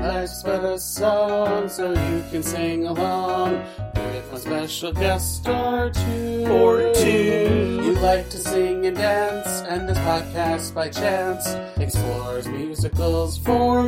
Life's but a song, so you can sing along with my special guest star two. Or two. You like to sing and dance, and this podcast by chance explores musicals for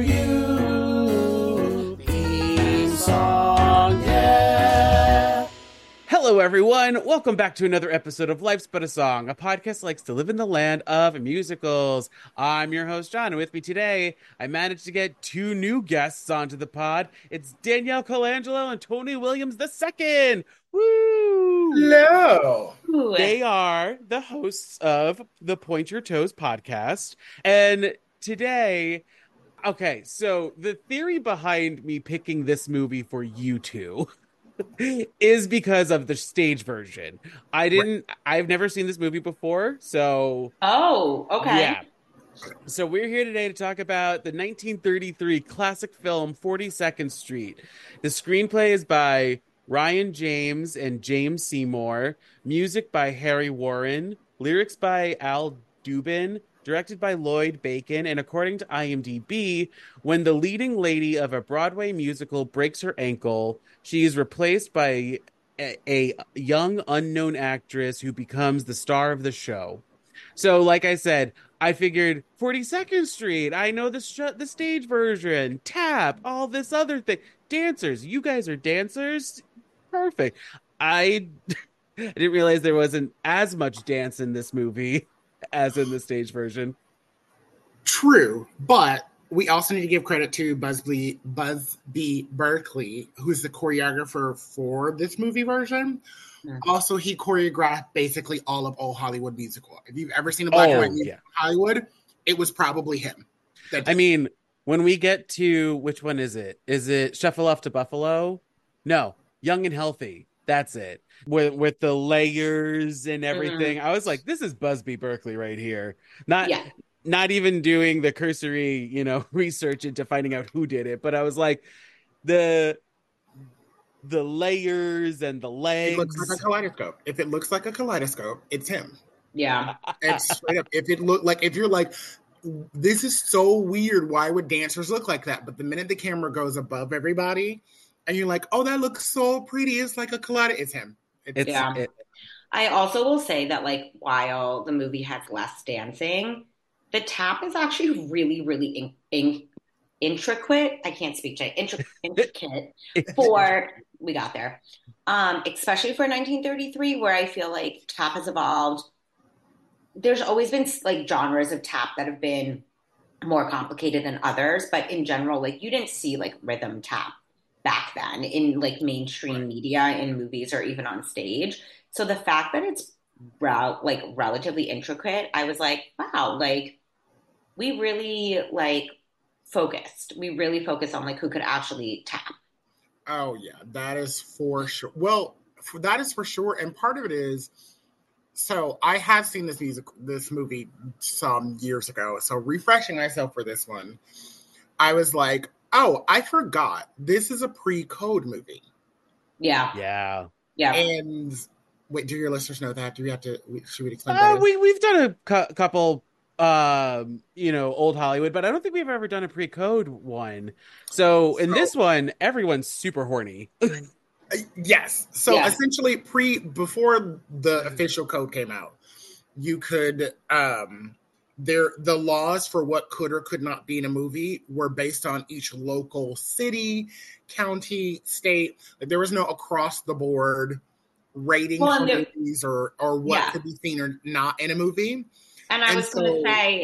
you. Theme song, yeah. Hello, everyone. Welcome back to another episode of Life's But a Song, a podcast that likes to live in the land of musicals. I'm your host, John, and with me today, I managed to get two new guests onto the pod. It's Danielle Colangelo and Tony Williams II. Woo! Hello. They are the hosts of the Point Your Toes podcast. And today, okay, so the theory behind me picking this movie for you two is because of the stage version. I've never seen this movie before, so Oh, okay. yeah. So we're here today to talk about the 1933 classic film 42nd Street. The screenplay is by Ryan James and James Seymour, music by Harry Warren, lyrics by Al Dubin, directed by Lloyd Bacon, and according to IMDb, when the leading lady of a Broadway musical breaks her ankle, she is replaced by a young unknown actress who becomes the star of the show. So, like I said, I figured 42nd Street, I know the stage version, tap, all this other thing. Dancers, you guys are dancers? Perfect. I didn't realize there wasn't as much dance in this movie as in the stage version. True, but we also need to give credit to Busby Berkeley, who's the choreographer for this movie version. Yeah. Also, he choreographed basically all of Old Hollywood musical. If you've ever seen a black and white musical in Hollywood, it was probably him. I mean, when we get to, which one is it? Is it Shuffle Off to Buffalo? No, Young and Healthy. That's it. With the layers and everything. I was like, this is Busby Berkeley right here. Not even doing the cursory, research into finding out who did it, but I was like, the layers and the legs. It looks like a kaleidoscope. If it looks like a kaleidoscope, it's him. Yeah. It's straight up. If you're like, this is so weird, why would dancers look like that? But the minute the camera goes above everybody, and you're like, oh, that looks so pretty. It's like a kaleidoscope. It's him. I also will say that, while the movie has less dancing, the tap is actually really, really intricate. I can't speak to intricate for, we got there. Especially for 1933, where I feel like tap has evolved. There's always been genres of tap that have been more complicated than others, but in general, you didn't see rhythm tap back then in mainstream media, in movies, or even on stage. So the fact that it's relatively intricate, I was like, wow, we really focused. We really focused on who could actually tap. Oh yeah, that is for sure. Well, that is for sure. And part of it is, so I have seen this movie some years ago. So refreshing myself for this one, I was like, oh, I forgot. This is a pre-code movie. Yeah. And wait, do your listeners know that? Should we explain that? We've done a couple, old Hollywood, but I don't think we've ever done a pre-code one. So in this one, everyone's super horny. Yes. So essentially, before the official code came out, you could the laws for what could or could not be in a movie were based on each local city, county, state. There was no across the board rating for movies or what could be seen or not in a movie. And I was going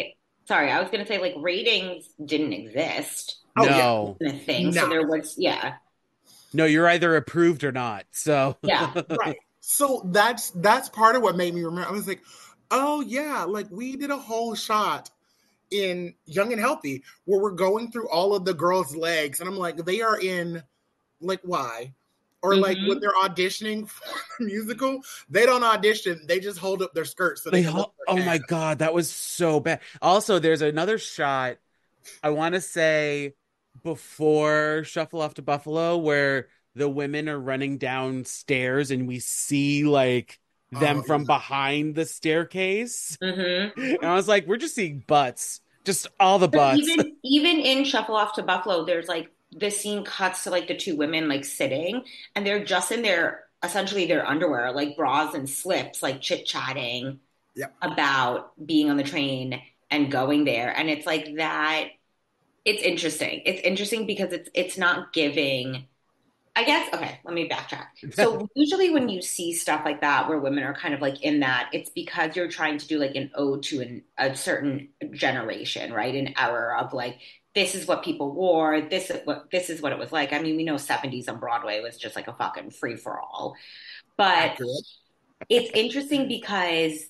to say, ratings didn't exist. No. A thing. No. So there was, No, you're either approved or not. So right. So that's part of what made me remember. I was like, oh yeah, we did a whole shot in Young and Healthy where we're going through all of the girls' legs, and I'm like, they are in why? Or when they're auditioning for a musical, they don't audition; they just hold up their skirts. So oh my god, that was so bad. Also, there's another shot. I want to say before Shuffle Off to Buffalo, where the women are running downstairs, and we see them from behind the staircase. And I was like, we're just seeing butts. Just all the butts. Even in Shuffle Off to Buffalo, there's the scene cuts to like the two women like sitting, and they're just in their essentially their underwear, like bras and slips, like chit chatting about being on the train and going there. And it's like that. It's interesting. It's interesting because it's not giving. I guess, okay, let me backtrack. So usually when you see stuff like that where women are kind of like in that, it's because you're trying to do like an ode to a certain generation, right? An era of like, this is what people wore, this is what it was like. I mean, we know 70s on Broadway was just like a fucking free for all. But it's interesting because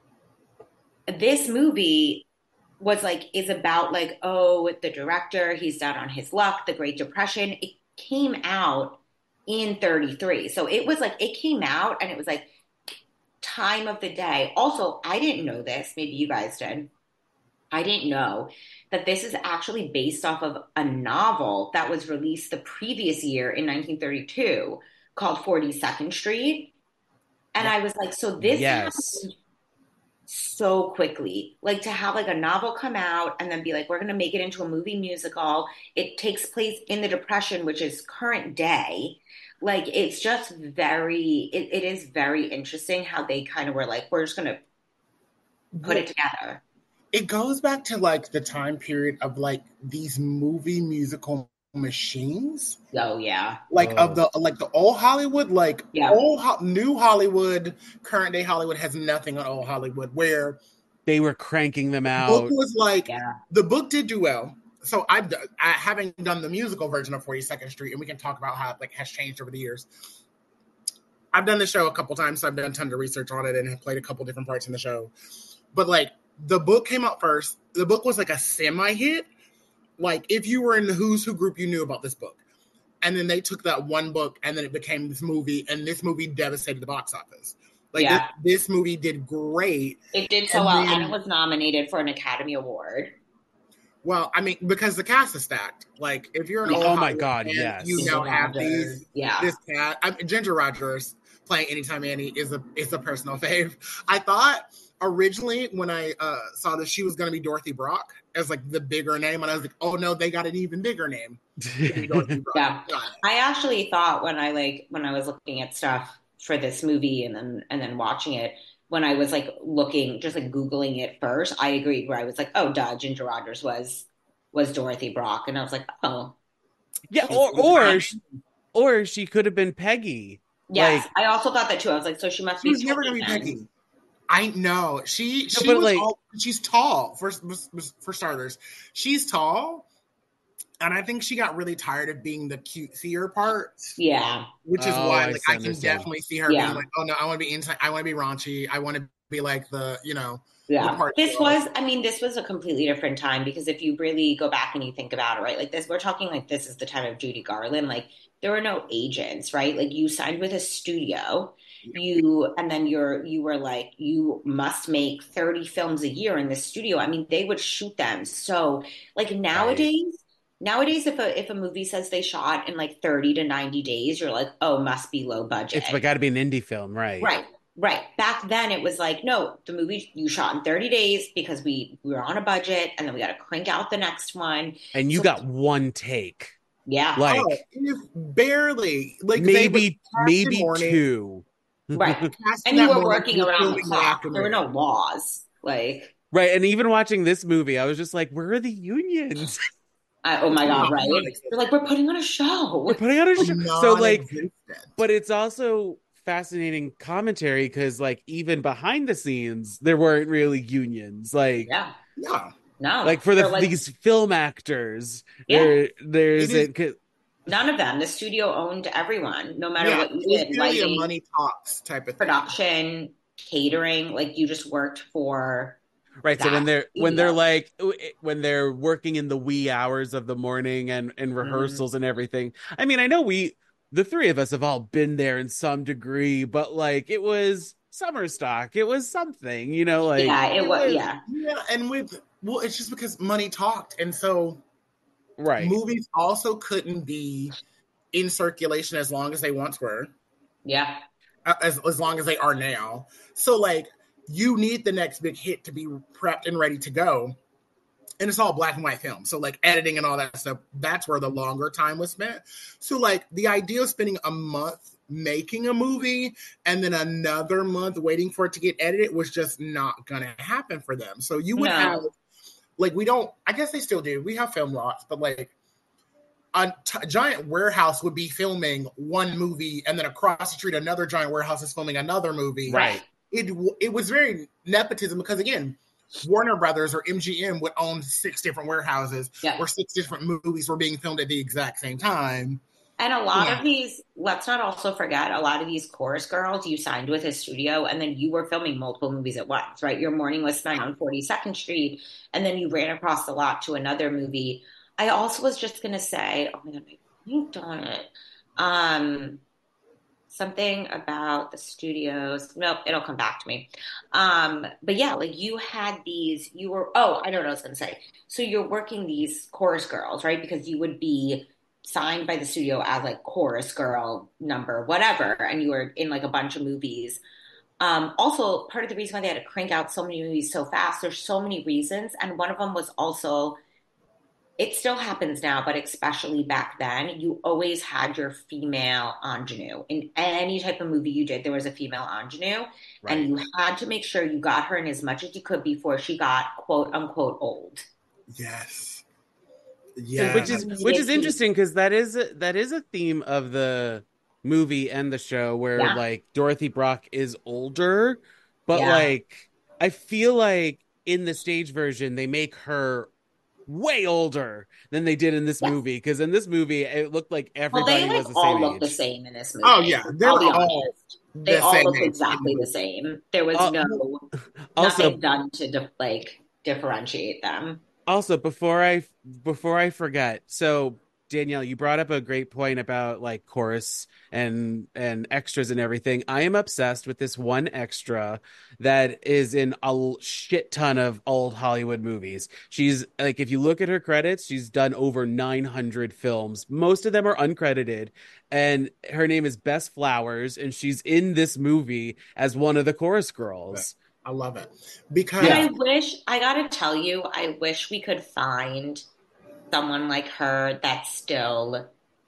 this movie was like, is about like, oh, the director, he's down on his luck, the Great Depression. It came out in 33. So it was like, it came out and it was like time of the day. Also, I didn't know this. Maybe you guys did. I didn't know that this is actually based off of a novel that was released the previous year in 1932 called 42nd Street. And I was like, so this happened so quickly, like to have like a novel come out and then be like, we're going to make it into a movie musical. It takes place in the Depression, which is current day. Like, it's just it is very interesting how they kind of were like, we're just going to put it together. It goes back to like the time period of like these movie musical machines. Oh yeah. Like of the old Hollywood, like new Hollywood, current day Hollywood has nothing on old Hollywood where they were cranking them out. The book was like the book did do well. So I having done the musical version of 42nd Street, and we can talk about how it like has changed over the years. I've done the show a couple times, so I've done tons of research on it and have played a couple different parts in the show. But like the book came out first. The book was like a semi-hit. Like if you were in the Who's Who group, you knew about this book. And then they took that one book and then it became this movie, and this movie devastated the box office. Like this movie did great. It did so well, and it was nominated for an Academy Award. Well, I mean, because the cast is stacked. Like, if you're an old Hollywood fan, you now have this cast. Ginger Rogers playing Anytime Annie is a personal fave. I thought originally when I saw that she was going to be Dorothy Brock as like the bigger name, and I was like, oh no, they got an even bigger name. I actually thought when I was looking at stuff for this movie and then watching it, when I was like looking, just like Googling it first, I agreed where I was like, oh, duh, Ginger Rogers was Dorothy Brock. And I was like, oh. Yeah, or she could have been Peggy. Yes, I also thought that too. I was like, so she must be. She's never going to be Peggy. I know. She's tall, for starters. She's tall. And I think she got really tired of being the cutesier part. Yeah. Which is why like I can definitely see her being like, oh no, I want to be inside. I want to be raunchy. I want to be like the, This was a completely different time, because if you really go back and you think about it, right? Like this, we're talking like this is the time of Judy Garland. Like there were no agents, right? Like you signed with a studio. You were like, you must make 30 films a year in the studio. I mean, they would shoot them. So like Nowadays, if a movie says they shot in like 30 to 90 days, you're like, oh, must be low budget. It's got to be an indie film, right? Right. Back then, it was like, no, the movie you shot in 30 days because we were on a budget, and then we got to crank out the next one. And you got one take. Yeah. Like barely. Like maybe two. Right. And you were working around the clock. There were no laws. Like. Right. And even watching this movie, I was just like, where are the unions? Oh my God, right? You're like, we're putting on a show. So like, but it's also fascinating commentary because like even behind the scenes, there weren't really unions. Like, no. Like for these film actors, there's none of them. The studio owned everyone, no matter what you did. Really a money talks type of production, catering. Like you just worked for. Right. So when they're working in the wee hours of the morning and rehearsals and everything. I mean, I know the three of us have all been there in some degree, but like it was summer stock. It was something, like. Yeah, it was. Yeah. And it's just because money talked. And so movies also couldn't be in circulation as long as they once were. Yeah. As long as they are now. So like, you need the next big hit to be prepped and ready to go. and it's all black and white film. So like editing and all that stuff, that's where the longer time was spent. So like the idea of spending a month making a movie and then another month waiting for it to get edited was just not gonna happen for them. So you would have like, we don't, I guess they still do, we have film lots, but like a giant warehouse would be filming one movie, and then across the street another giant warehouse is filming another movie. Right. It was very nepotism, because again, Warner Brothers or MGM would own 6 different warehouses where 6 different movies were being filmed at the exact same time. And a lot of these, let's not also forget, a lot of these chorus girls you signed with a studio, and then you were filming multiple movies at once, right? Your morning was spent on 42nd Street, and then you ran across the lot to another movie. I also was just going to say, oh my God, I don't it. Something about the studios. Nope, it'll come back to me. But yeah, like you had these, I don't know what I was going to say. So you're working these chorus girls, right? Because you would be signed by the studio as like chorus girl number, whatever. And you were in like a bunch of movies. Also, part of the reason why they had to crank out so many movies so fast, there's so many reasons. And one of them was also, it still happens now, but especially back then, you always had your female ingenue. In any type of movie you did, there was a female ingenue. Right. And you had to make sure you got her in as much as you could before she got quote unquote old. Yes. Yeah. Which is interesting, because that is a theme of the movie and the show, where like Dorothy Brock is older, but like I feel like in the stage version they make her way older than they did in this movie, because in this movie it looked like everybody was the same all age. look the same in this movie. Oh yeah, they all look exactly the same. There was nothing done to differentiate them. Also, before I forget, so Danielle, you brought up a great point about like chorus and extras and everything. I am obsessed with this one extra that is in a shit ton of old Hollywood movies. She's like, if you look at her credits, she's done over 900 films. Most of them are uncredited. And her name is Bess Flowers, and she's in this movie as one of the chorus girls. I love it. Because I gotta tell you, I wish we could find someone like her that's still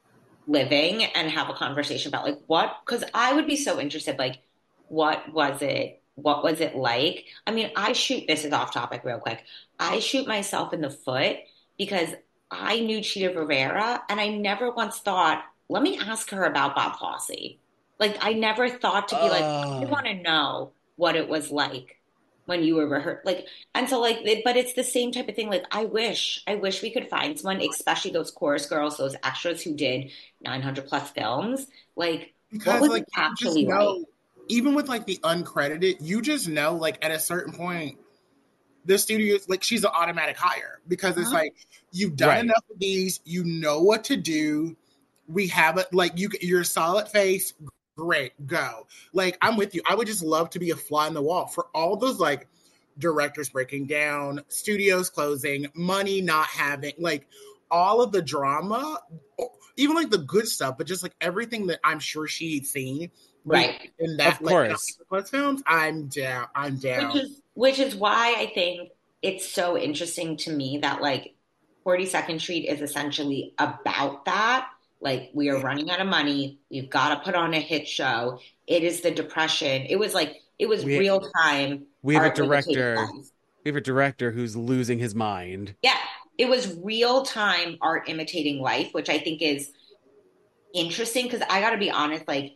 living and have a conversation about like because I would be so interested, like what was it like? I mean, this is off topic real quick. I shoot myself in the foot because I knew Cheetah Rivera, and I never once thought, let me ask her about Bob Fosse. Like, I never thought to be like, I want to know what it was like when you were rehearsed, like, and so like, but it's the same type of thing. Like, I wish we could find someone, especially those chorus girls, those extras who did 900 plus films. Like, because what was it actually like? Even with like the uncredited, you just know, like at a certain point, the studio, like, she's an automatic hire, because it's like, you've done enough of these, you know what to do. We have it, like, you're a solid face. Great, go. Like, I'm with you. I would just love to be a fly in the wall for all those like directors breaking down, studios closing, money not having, like all of the drama, even like the good stuff, but just like everything that I'm sure she'd seen. Right. In that, of course. Like, films, I'm down. Which is why I think it's so interesting to me that like 42nd Street is essentially about that. Like, we are running out of money. We've got to put on a hit show. It is the Depression. It was real time. We have a director. We have a director who's losing his mind. Yeah. It was real time art imitating life, which I think is interesting, because I got to be honest, like,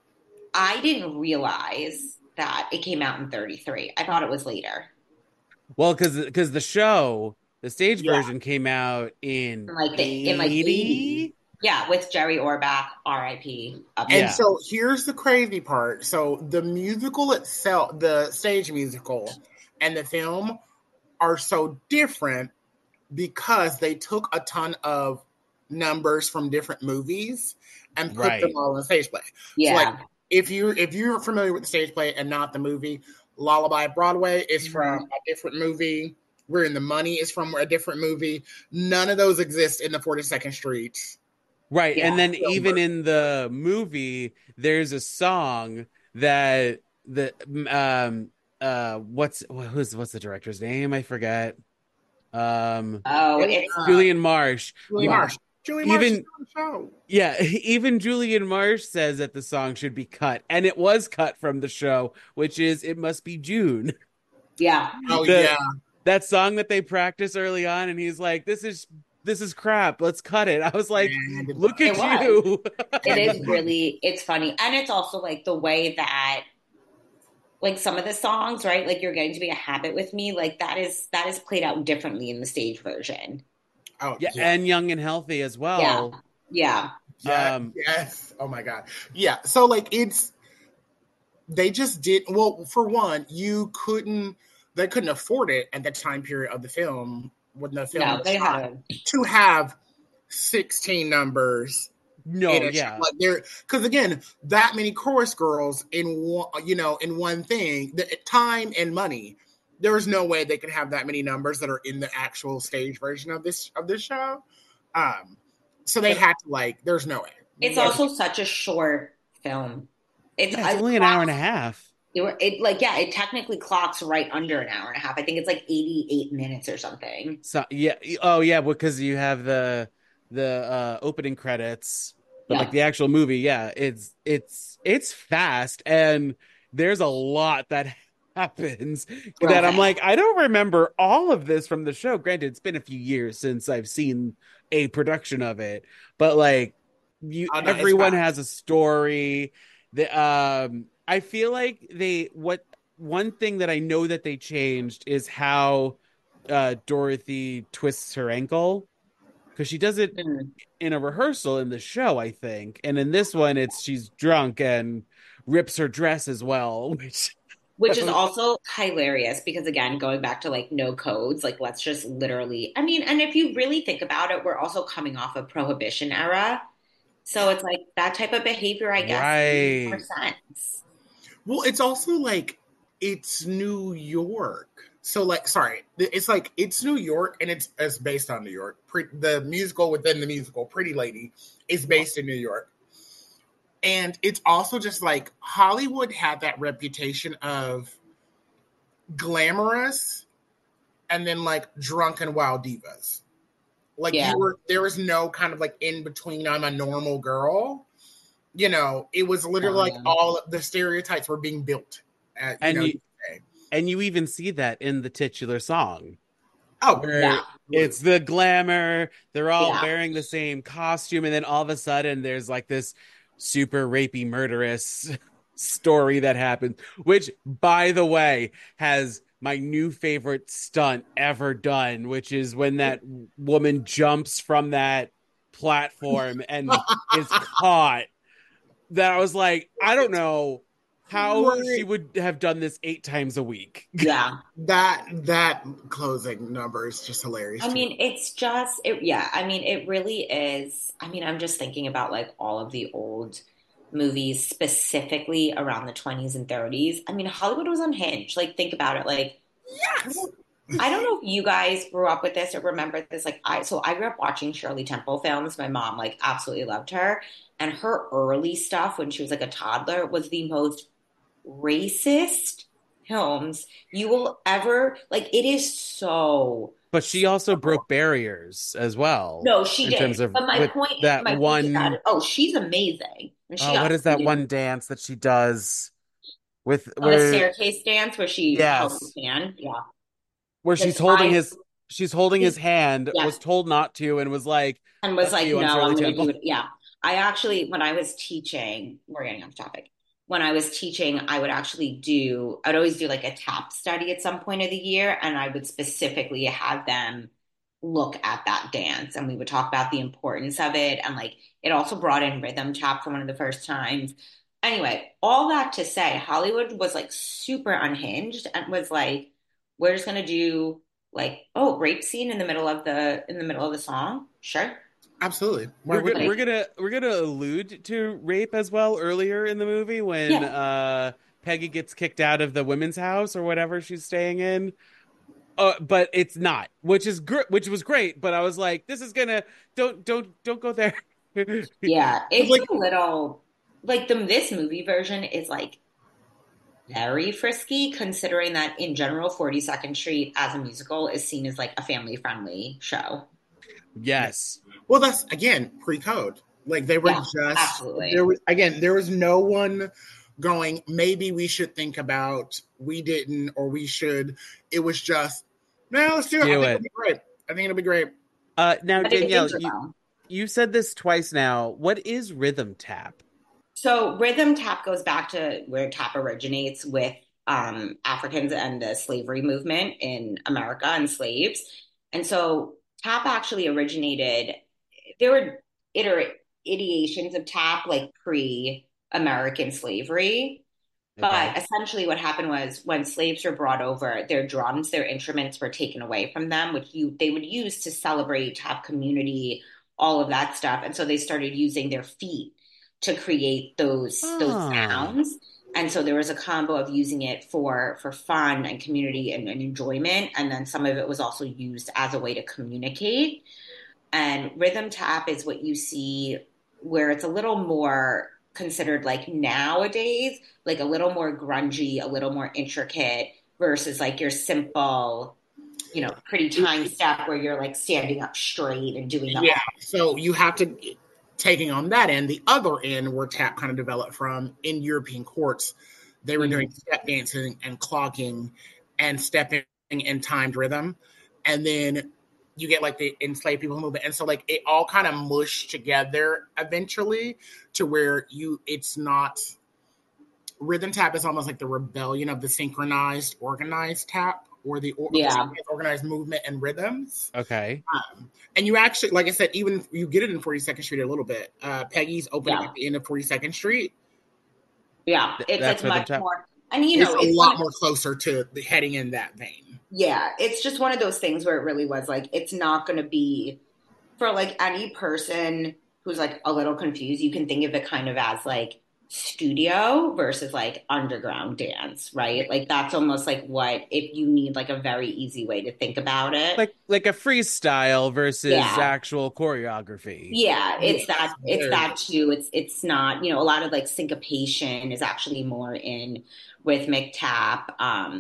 I didn't realize that it came out in 33. I thought it was later. Well, because the show, the stage version came out in 80? Yeah, with Jerry Orbach, R.I.P. And so here's the crazy part. So the musical itself, the stage musical and the film are so different because they took a ton of numbers from different movies and put them all in stage play. Yeah. So like, if you're familiar with the stage play and not the movie, Lullaby Broadway is from a different movie. We're in the Money is from a different movie. None of those exist in the 42nd Street. Right. And then even in the movie, there's a song that what's the director's name? I forget. Oh, And, it's Julian Marsh. Julie yeah. Marsh. Julie Marsh is Even on the show. yeah, even Julian Marsh says that the song should be cut, and it was cut from the show, which is "It Must Be June." Yeah. Oh The yeah, that song that they practice early on, and he's like, this is crap. Let's cut it." I was like, and "Look It at was. you." It is really, it's funny. And it's also like the way that like some of the songs, right? Like You're Getting to Be a Habit with Me, like that is played out differently in the stage version. oh Yeah, yeah, and Young and Healthy as Yeah. well. Yeah. yeah, Um, yes. Oh my god, yeah. So like it's they just did well. For one, they couldn't afford it at the time period of the film when the film No, was they had shot to have 16 numbers no, in a show. yeah, Like there, because again, that many chorus girls in one, in one thing, the time and money. There was no way they could have that many numbers that are in the actual stage version of this show. Um, so they but had to like. There's no way. it's Yeah, also such a short film. It's yeah. It's I only an hour and a half. it like yeah, it technically clocks right under an hour and a half. I think it's like 88 minutes or something. So yeah, oh yeah, because you have the opening credits, but like Yeah. the actual movie, yeah, it's fast, and there's a lot that happens Real that I'm fast. like, I don't remember all of this from the show. Granted, it's been a few years since I've seen a production of it, but like oh no, it's everyone fast. has a story. I feel like they what one thing that I know that they changed is how Dorothy twists her ankle, because she does it Mm. in a rehearsal in the show, I think, and in this one, it's she's drunk and rips her dress as well, which Which is also hilarious because again, going back to like no codes, like let's just literally, I mean, and if you really think about it, we're also coming off of Prohibition era. So it's like that type of behavior, I guess, makes more right. sense. Well, it's also like it's New York. So like, sorry, it's like it's New York, and it's based on New York. The musical within the musical, Pretty Lady, is based in New York, and it's also just like Hollywood had that reputation of glamorous and then like drunken wild divas. Like Yeah. there was no kind of like in between. I'm a normal girl. It was literally like Um, all the stereotypes were being built. At, And you say. and you even see that in the titular song, Oh, where yeah. it's the glamour, they're all Yeah. wearing the same costume, and then all of a sudden there's like this super rapey murderous story that happens, which by the way has my new favorite stunt ever done, which is when that woman jumps from that platform and is caught. That I was like, I don't know how she right. would have done this 8 times a week. Yeah. That closing number is just hilarious I to me. mean, it's just yeah, I mean, it really is. I mean, I'm just thinking about like all of the old movies specifically around the 20s and 30s. I mean, Hollywood was unhinged. Like think about it. Like Yes. I don't know if you guys grew up with this or remember this. Like I grew up watching Shirley Temple films. My mom like absolutely loved her. And her early stuff when she was like a toddler was the most racist films you will ever like. It is so But she also broke barriers as well no, she in terms did. of But with that my point is one. that oh, she's amazing. And she Oh, what got is that one dance that she does with on the where staircase dance where she held his yes, hand. Yeah. where The sky she's holding his hand, yes. was told not to, and was like, And was "F like, you, no, I'm I'm Shirley going to do Temple." it. Yeah. I actually, when I was teaching, we're getting off topic. When I was teaching, I'd always do like a tap study at some point of the year. And I would specifically have them look at that dance. And we would talk about the importance of it. And like, it also brought in rhythm tap for one of the first times. Anyway, all that to say, Hollywood was like super unhinged and was like, we're just going to do like, oh, rape scene in the middle of the song. Sure. Absolutely. Why wouldn't We're Like, gonna allude to rape as well earlier in the movie when yeah. Peggy gets kicked out of the women's house or whatever she's staying in. But it's not, which was great. But I was like, this is gonna don't go there. Yeah, It's it's like a little like this movie version is like very frisky, considering that in general, 42nd Street as a musical is seen as like a family-friendly show. Yes. Well, that's again pre-code. Like they were just absolutely. There was no one going, maybe we should think about, we didn't, or we should. It was just, no, let's do it. I think it'll be great. I think it'll be great. Now, Danielle, you said this twice now. What is rhythm tap? So rhythm tap goes back to where tap originates with Africans and the slavery movement in America and slaves. And so tap actually originated, there were ideations of tap like pre-American slavery. Okay. But essentially what happened was when slaves were brought over, their drums, their instruments were taken away from them, which they would use to celebrate, to have community, all of that stuff. And so they started using their feet to create those sounds. And so there was a combo of using it for fun and community and enjoyment. And then some of it was also used as a way to communicate. And rhythm tap is what you see where it's a little more considered like nowadays, like a little more grungy, a little more intricate versus like your simple, you know, pretty time step where you're like standing up straight and doing that. Yeah. So you have to, taking on that end, the other end where tap kind of developed from in European courts, they were doing step dancing and clocking and stepping in timed rhythm. And then you get like the enslaved people movement. And so like it all kind of mushed together eventually to where it's not, rhythm tap is almost like the rebellion of the synchronized organized tap or the organized movement and rhythms. Okay. And you actually, like I said, even you get it in 42nd Street a little bit. Peggy's opening at the end of 42nd Street. Yeah, it's like much more. And you know, it's a lot more closer to heading in that vein. Yeah, it's just one of those things where it really was like, it's not going to be for like any person who's like a little confused. You can think of it kind of as like studio versus like underground dance, right? Like that's almost like what, if you need like a very easy way to think about it, like a freestyle versus actual choreography. Yeah, it's that too. It's not, you know, a lot of like syncopation is actually more in rhythmic tap.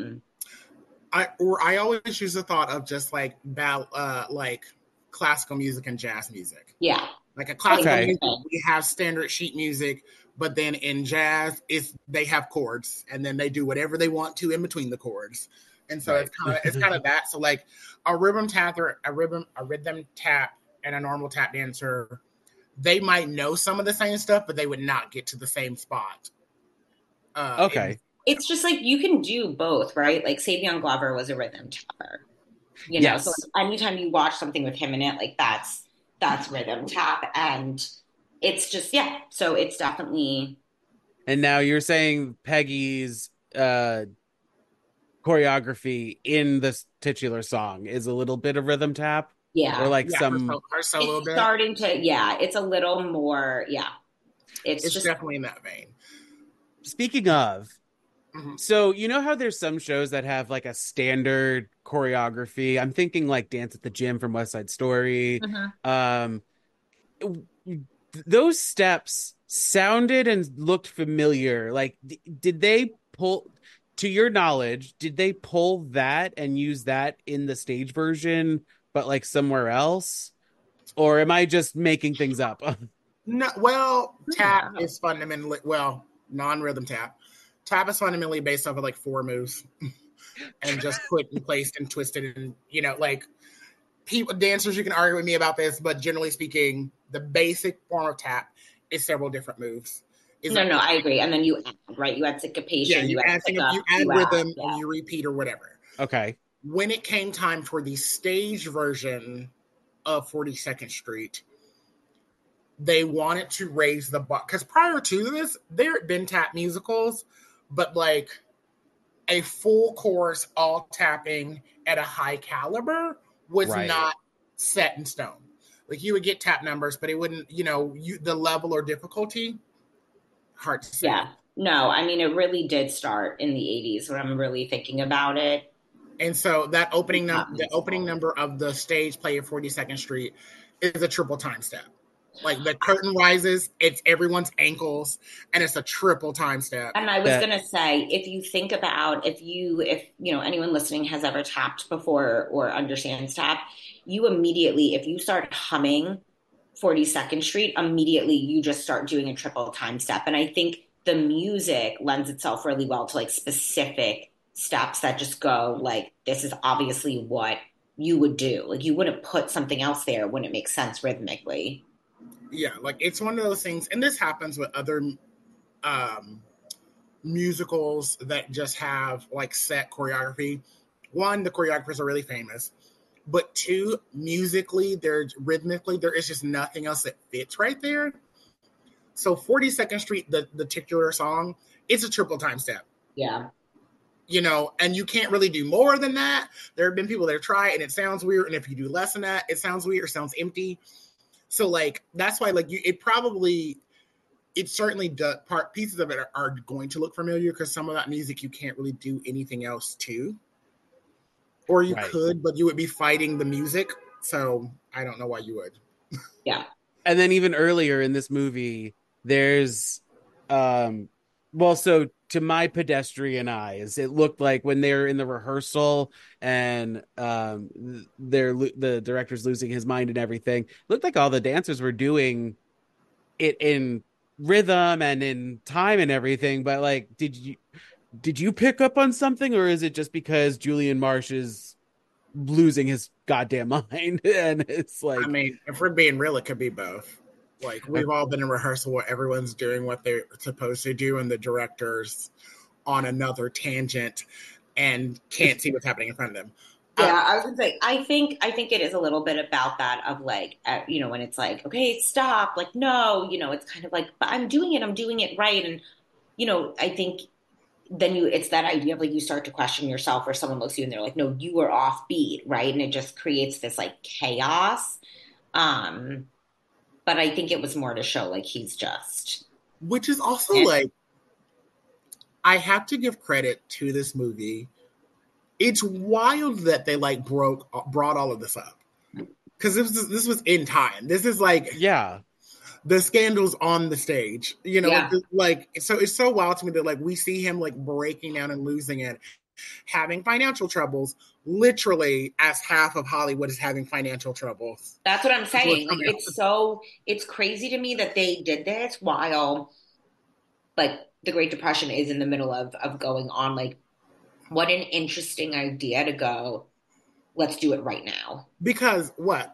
I always use the thought of just like like classical music and jazz music. Yeah, like a classical music, we have standard sheet music, but then in jazz, they have chords, and then they do whatever they want to in between the chords, and so it's kind of that. So like a rhythm tap, and a normal tap dancer, they might know some of the same stuff, but they would not get to the same spot. It's just like you can do both, right? Like Savion Glover was a rhythm tapper, you know. So anytime you watch something with him in it, like that's rhythm tap, and it's just So it's definitely. And now you're saying Peggy's choreography in the titular song is a little bit of rhythm tap, or like some. Her solo bit. Starting to, it's a little more, It's just definitely in that vein. Speaking of. So you know how there's some shows that have like a standard choreography? I'm thinking like Dance at the Gym from West Side Story. Those steps sounded and looked familiar. Like, did they pull, to your knowledge, did they pull that and use that in the stage version, but like somewhere else? Or am I just making things up? No, well, tap is fundamentally, non-rhythm tap. Tap is fundamentally based off of like 4 moves and just put and placed and twisted. And, you know, like dancers, you can argue with me about this, but generally speaking, the basic form of tap is several different moves. I agree. And then you add, right? You add syncopation. You add rhythm and you repeat or whatever. Okay. When it came time for the stage version of 42nd Street, they wanted to raise the bar. Because prior to this, there had been tap musicals, but like a full course, all tapping at a high caliber was not set in stone. Like you would get tap numbers, but it wouldn't, the level or difficulty, hard to say. Yeah. No, I mean, it really did start in the 80s when I'm really thinking about it. And so that opening number of the stage play of 42nd Street is a triple time step. Like the curtain rises, it's everyone's ankles, and it's a triple time step. And I was gonna say, if you think about if anyone listening has ever tapped before or understands tap, you immediately, if you start humming 42nd Street, immediately you just start doing a triple time step. And I think the music lends itself really well to like specific steps that just go like, this is obviously what you would do. Like you wouldn't put something else there when it makes sense rhythmically. Yeah, like it's one of those things, and this happens with other musicals that just have like set choreography. One, the choreographers are really famous, but two, musically, rhythmically, there is just nothing else that fits right there. So 42nd Street, the titular song, it's a triple time step. Yeah. You know, and you can't really do more than that. There have been people that try and it sounds weird. And if you do less than that, it sounds weird or sounds empty. So like, that's why like it certainly does, pieces of it are going to look familiar because some of that music you can't really do anything else to. Or you could, but you would be fighting the music. So I don't know why you would. Yeah. And then even earlier in this movie, there's so to my pedestrian eyes, it looked like when they're in the rehearsal and the director's losing his mind and everything, it looked like all the dancers were doing it in rhythm and in time and everything. But like, did you pick up on something, or is it just because Julian Marsh is losing his goddamn mind? And it's like, I mean, if we're being real, it could be both. Like we've all been in rehearsal where everyone's doing what they're supposed to do and the director's on another tangent and can't see what's happening in front of them. Yeah, I was gonna say, I think it is a little bit about that of like, when it's like, okay, stop, like, no, it's kind of like, but I'm doing it right. And, I think then it's that idea of like, you start to question yourself or someone looks at you and they're like, no, you were off beat, right? And it just creates this like chaos. But I think it was more to show like he's just. Which is also like, I have to give credit to this movie. It's wild that they like brought all of this up. Because this was in time. This is like. Yeah. The scandals on the stage, like, so it's so wild to me that like we see him like breaking down and losing it, having financial troubles, literally as half of Hollywood is having financial troubles. That's what I'm saying. Like, it's crazy to me that they did this while like the Great Depression is in the middle of going on. Like, what an interesting idea to go, let's do it right now. Because what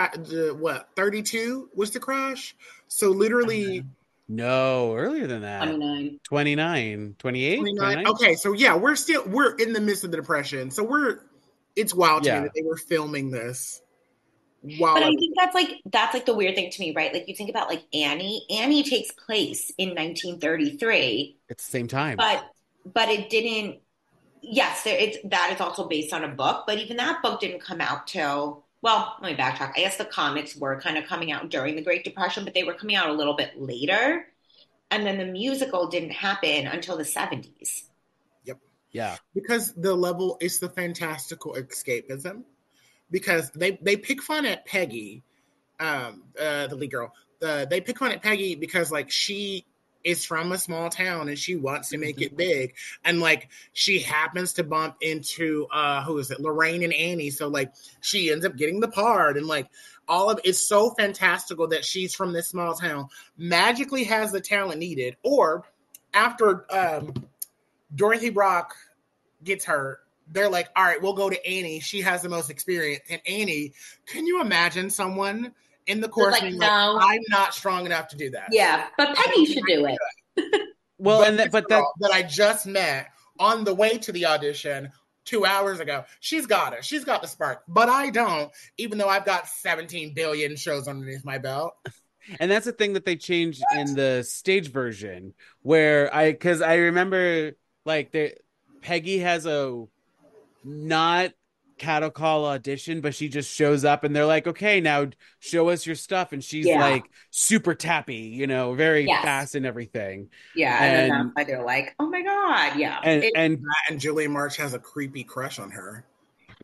32 was the crash? So literally no, earlier than that. 29, 28, 29. Okay, so yeah, we're in the midst of the Depression. So it's wild to me that they were filming this. Wow. But I think that's like the weird thing to me, right? Like you think about like Annie. Annie takes place in 1933. It's the same time. But it didn't. Yes, that is also based on a book, but even that book didn't come out till, well, let me backtrack. I guess the comics were kind of coming out during the Great Depression, but they were coming out a little bit later. And then the musical didn't happen until the 70s. Yep. Yeah. Because the level is the fantastical escapism. Because they pick fun at Peggy, the lead girl. They pick fun at Peggy because like she is from a small town and she wants to make it big, and like she happens to bump into who is it, Lorraine and Annie, so like she ends up getting the part, and like all of it's so fantastical that she's from this small town, magically has the talent needed. Or after Dorothy Brock gets hurt, they're like, all right, we'll go to Annie, she has the most experience. And Annie, can you imagine someone in the course being like, no, I'm not strong enough to do that. Yeah, but Peggy should do it. Well, that I just met on the way to the audition 2 hours ago, she's got it. She's got the spark, but I don't, even though I've got 17 billion shows underneath my belt. And that's the thing that they changed in the stage version, because I remember like Peggy has a not cattle call audition, but she just shows up and they're like, okay, now show us your stuff, and she's like super tappy, very fast and everything. And then that's why they're like, oh my god, and Julian March has a creepy crush on her.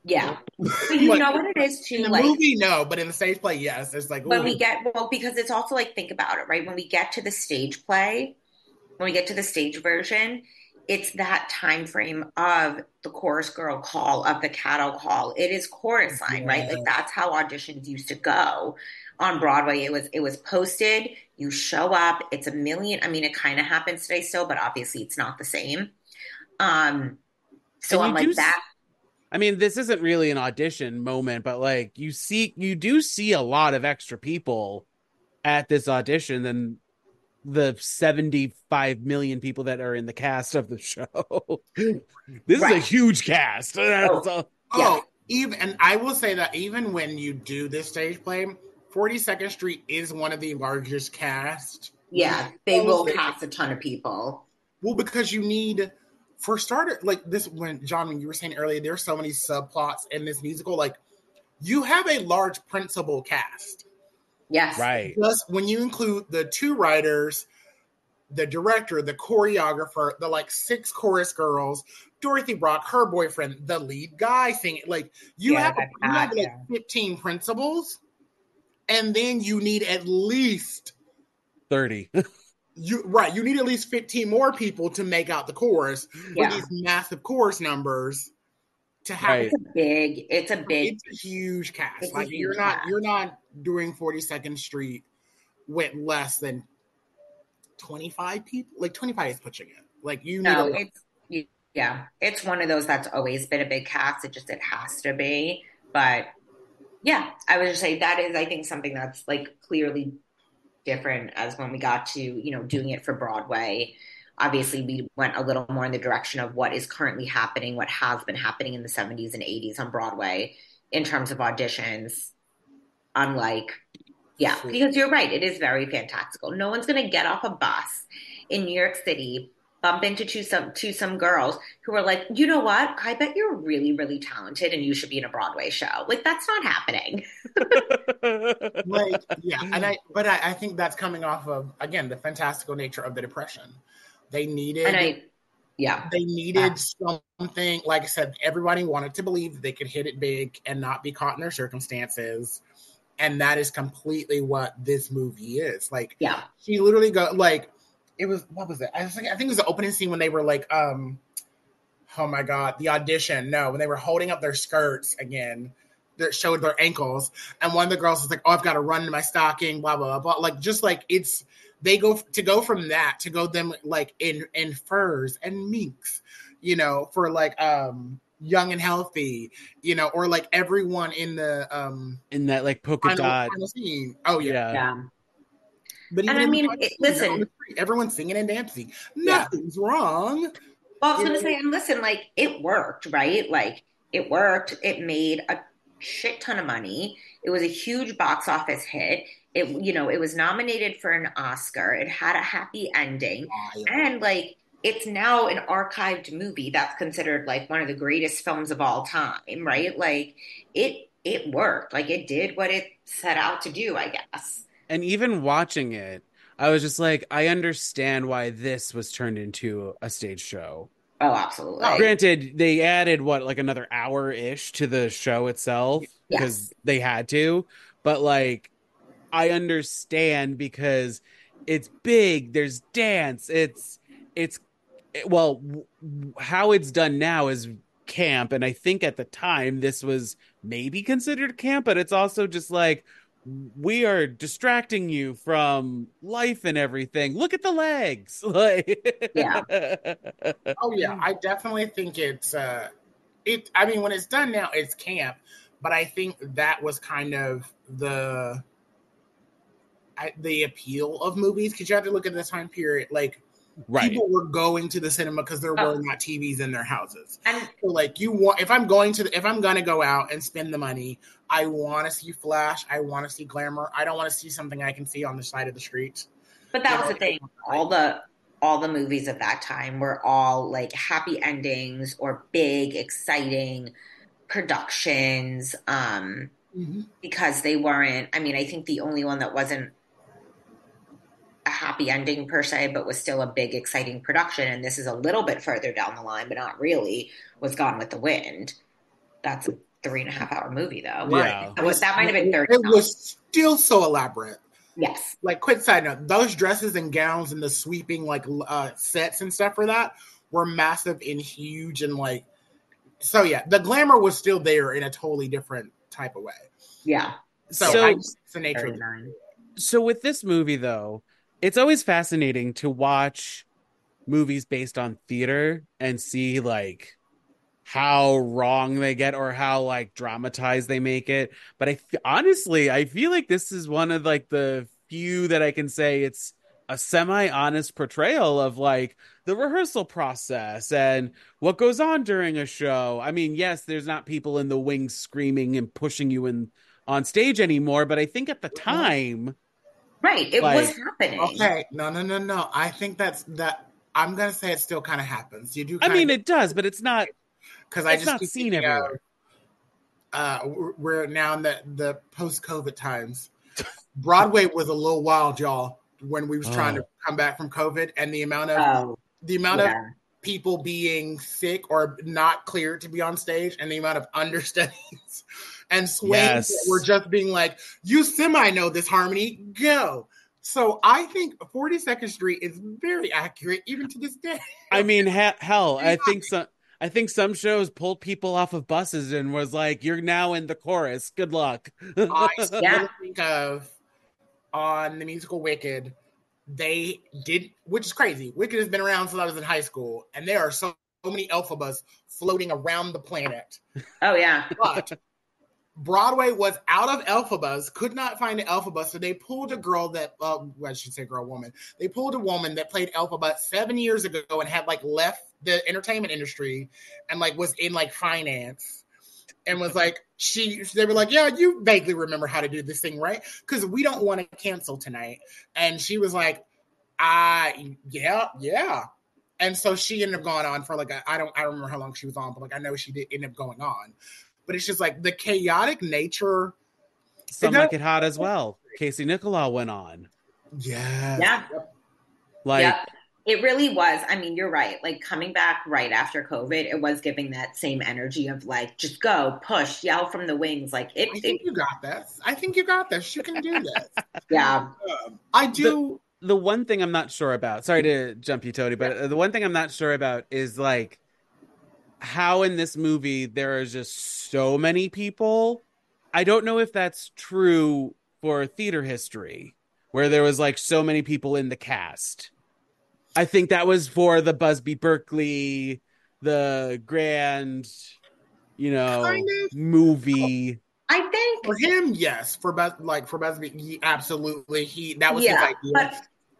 Yeah. But you Like, know what it is too, in the like movie, no, but in the stage play, yes. It's like, when ooh, we get, well, because it's also like, think about it, right? When we get to the stage play, when we get to the stage version, it's that time frame of the chorus girl call, of the cattle call. It is chorus line, right? Like yeah. that's how auditions used to go on Broadway. It was posted, you show up, it's a million. I mean, it kind of happens today still, but obviously it's not the same. Um, so And I'm like that. I mean, this isn't really an audition moment, but like you do see a lot of extra people at this audition than the 75 million people that are in the cast of the show. This is a Right. huge cast. Oh, So, yeah. Oh, even and I will say that even when you do this stage play, 42nd Street is one of the largest cast. Yeah, they will cast a ton of people. Well, because you need, for starter, like this, when John, when you were saying earlier, there's so many subplots in this musical. Like, you have a large principal cast. Yes. right. Plus, when you include the two writers, the director, the choreographer, the like 6 chorus girls, Dorothy Brock, her boyfriend, the lead guy singing, like you Yeah, have that's you have bad, like yeah. 15 principals, and then you need at least 30. you need at least 15 more people to make out the chorus for Yeah. these massive chorus numbers to have. Right. It's a huge cast. It's a Like huge cast. you're not doing 42nd Street with less than 25 people. Like 25 is pushing it. Like you need No, a yeah, it's one of those that's always been a big cast. It has to be. But yeah, I would just say that is, I think, something that's like clearly different as when we got to, doing it for Broadway. Obviously, we went a little more in the direction of what is currently happening, what has been happening in the 70s and 80s on Broadway in terms of auditions. Unlike, yeah, because you're right, it is very fantastical. No one's going to get off a bus in New York City, bump into some girls who are like, you know what? I bet you're really, really talented and you should be in a Broadway show. Like, that's not happening. like yeah, and I think that's coming off of, again, the fantastical nature of the Depression. They needed Yeah. they needed something. Like I said, everybody wanted to believe that they could hit it big and not be caught in their circumstances. And that is completely what this movie is. Like, Yeah. she literally like, it was, what was it? I think it was the opening scene when they were like, oh my God, the audition. No, when they were holding up their skirts again that showed their ankles. And one of the girls was like, oh, I've got to run into my stocking, blah, blah, blah. Like, just like they go from that to go them like in furs and minks, for like, Young and Healthy, or like everyone in the in that like polka dot final scene. Oh yeah. Yeah. But And even I mean, listen, everyone's singing and dancing. Nothing's wrong. Well, I was going to say, and listen, like it worked, right? Like it worked. It made a shit ton of money. It was a huge box office hit. It was nominated for an Oscar. It had a happy ending, and like it's now an archived movie that's considered like one of the greatest films of all time, right? Like it worked. Like it did what it set out to do, I guess. And even watching it, I was just like, I understand why this was turned into a stage show. Oh, absolutely. Granted, they added like another hour-ish to the show itself because they had to, but like I understand because it's big, there's dance, well, how it's done now is camp, and I think at the time this was maybe considered camp, but it's also just like we are distracting you from life and everything. Look at the legs. Like Yeah. Oh yeah, I definitely think it's I mean, when it's done now, it's camp, but I think that was kind of the appeal of movies, because you have to look at the time period. Like, right. People were going to the cinema because there were not TVs in their houses. And so, like, if I'm gonna go out and spend the money, I want to see flash. I want to see glamour. I don't want to see something I can see on the side of the street. But that was the thing. All the movies of that time were all like happy endings or big, exciting productions. Because they weren't. I mean, I think the only one that wasn't a happy ending per se, but was still a big, exciting production, and this is a little bit further down the line, but not really, was Gone with the Wind. That's 3.5 hour movie, though. Yeah. That might have been 30 It was still so elaborate. Yes. Like, quick side note, those dresses and gowns and the sweeping like sets and stuff for that were massive and huge and like, so yeah, the glamour was still there in a totally different type of way. Yeah. So it's the nature of it. So with this movie though, it's always fascinating to watch movies based on theater and see like how wrong they get or how like dramatized they make it. But honestly, I feel like this is one of like the few that I can say it's a semi-honest portrayal of like the rehearsal process and what goes on during a show. I mean, yes, there's not people in the wings screaming and pushing you in on stage anymore, but I think at the time, right, it was happening. Okay, no. I think that I'm gonna say it still kind of happens. You do. I mean, it does, but it's not. Because I just not seen everywhere. We're now in the post-COVID times. Broadway was a little wild, y'all, when we was trying to come back from COVID, and the amount of people being sick or not cleared to be on stage, and the amount of understudies and swings that were just being like, "You semi know this harmony, go." So I think 42nd Street is very accurate even to this day. I mean, hell, I think some shows pulled people off of buses and was like, "You're now in the chorus. Good luck." I still think of on the musical Wicked, they did, which is crazy. Wicked has been around since I was in high school, and there are so many Elphabas floating around the planet. Oh yeah, but Broadway was out of Elphabas, could not find an Elphaba, so they pulled a girl that, I should say woman. They pulled a woman that played Elphaba 7 years ago and had like left the entertainment industry and like was in like finance and was like, they were like, yeah, you vaguely remember how to do this thing, right? Because we don't want to cancel tonight. And she was like, yeah. And so she ended up going on for like, I don't remember how long she was on, but like, I know she did end up going on. But it's just like the chaotic nature. Some Like It Hot as well. Casey Nicholaw went on. Yes. Yeah. Like, it really was. I mean, you're right. Like coming back right after COVID, it was giving that same energy of like, just go, push, yell from the wings. Like I think you got this. I think you got this. You can do this. Yeah. I do. The one thing I'm not sure about, sorry to jump you, Tony, but the one thing I'm not sure about is like how in this movie there are just so many people. I don't know if that's true for theater history, where there was like so many people in the cast. I think that was for the Busby Berkeley, the grand, movie. I think for him, yes. For Busby, absolutely. That was his idea. But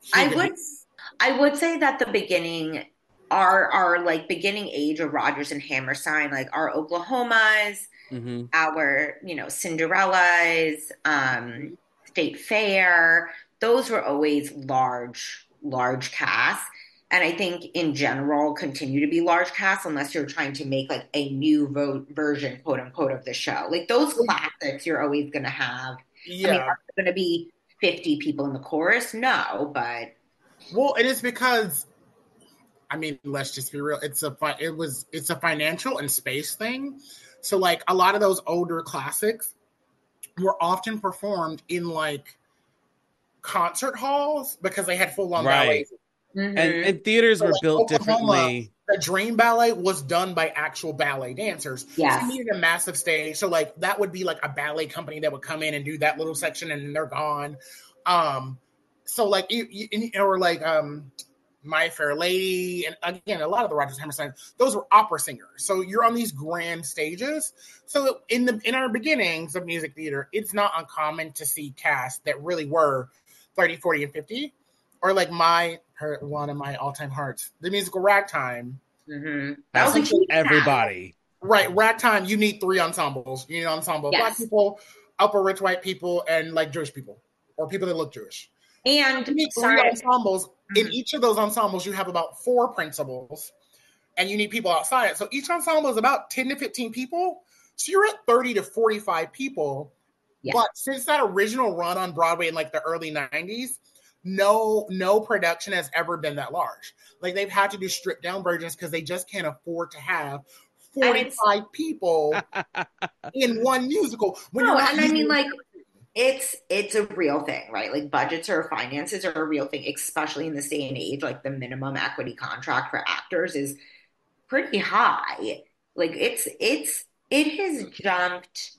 I would say that the beginning, our like beginning age of Rodgers and Hammerstein, like our Oklahomas, our Cinderellas, State Fair, those were always large casts. And I think in general continue to be large casts unless you're trying to make like a new version, quote unquote, of the show. Like those classics you're always going to have. Yeah. I mean, are there going to be 50 people in the chorus? No, but. Well, it is because, I mean, let's just be real. It's a financial and space thing. So like a lot of those older classics were often performed in like concert halls because they had full-on ballets. And theaters were built differently. The Dream Ballet was done by actual ballet dancers. Yes. So you needed a massive stage. So like that would be like a ballet company that would come in and do that little section and then they're gone. So like or like My Fair Lady, and again a lot of the Rodgers Hammerstein, those were opera singers. So you're on these grand stages. So in our beginnings of music theater, it's not uncommon to see casts that really were 30, 40, and 50. Or like one of my all-time hearts, the musical Ragtime. That was everybody. Right, Ragtime, you need 3 ensembles. You need an ensemble of Black people, upper rich white people, and like Jewish people. Or people that look Jewish. And you need 3 ensembles. In each of those ensembles, you have about 4 principals. And you need people outside it. So each ensemble is about 10 to 15 people. So you're at 30 to 45 people. Yeah. But since that original run on Broadway in like the early 90s, no production has ever been that large. Like they've had to do stripped down versions because they just can't afford to have 45 people in one musical. It's a real thing, right? Like budgets or finances are a real thing, especially in this day and age. Like the minimum equity contract for actors is pretty high. Like it has jumped.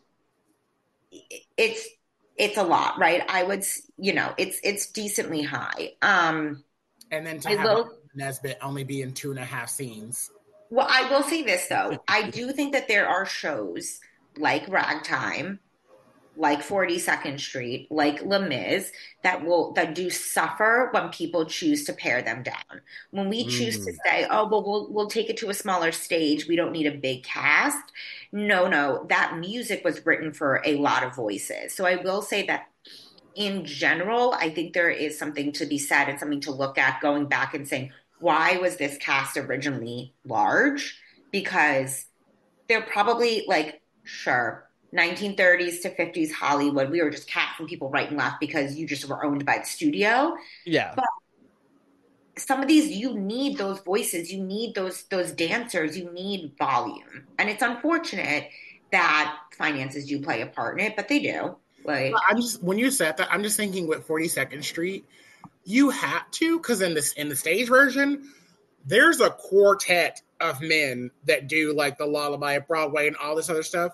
It's a lot, right? It's decently high. And then to have Nesbitt only be in 2.5 scenes. Well, I will say this though. I do think that there are shows like Ragtime, like 42nd Street, like Les Mis, that do suffer when people choose to pare them down. When we choose to say, oh, well, we'll take it to a smaller stage. We don't need a big cast. No, that music was written for a lot of voices. So I will say that in general, I think there is something to be said and something to look at going back and saying, why was this cast originally large? Because they're probably like, sure, 1930s to 50s Hollywood, we were just casting people right and left because you just were owned by the studio. Yeah. But some of these, you need those voices, you need those dancers, you need volume. And it's unfortunate that finances do play a part in it, but they do. Like, when you said that, I'm just thinking with 42nd Street, you had to, because in the stage version, there's a quartet of men that do like the Lullaby at Broadway and all this other stuff.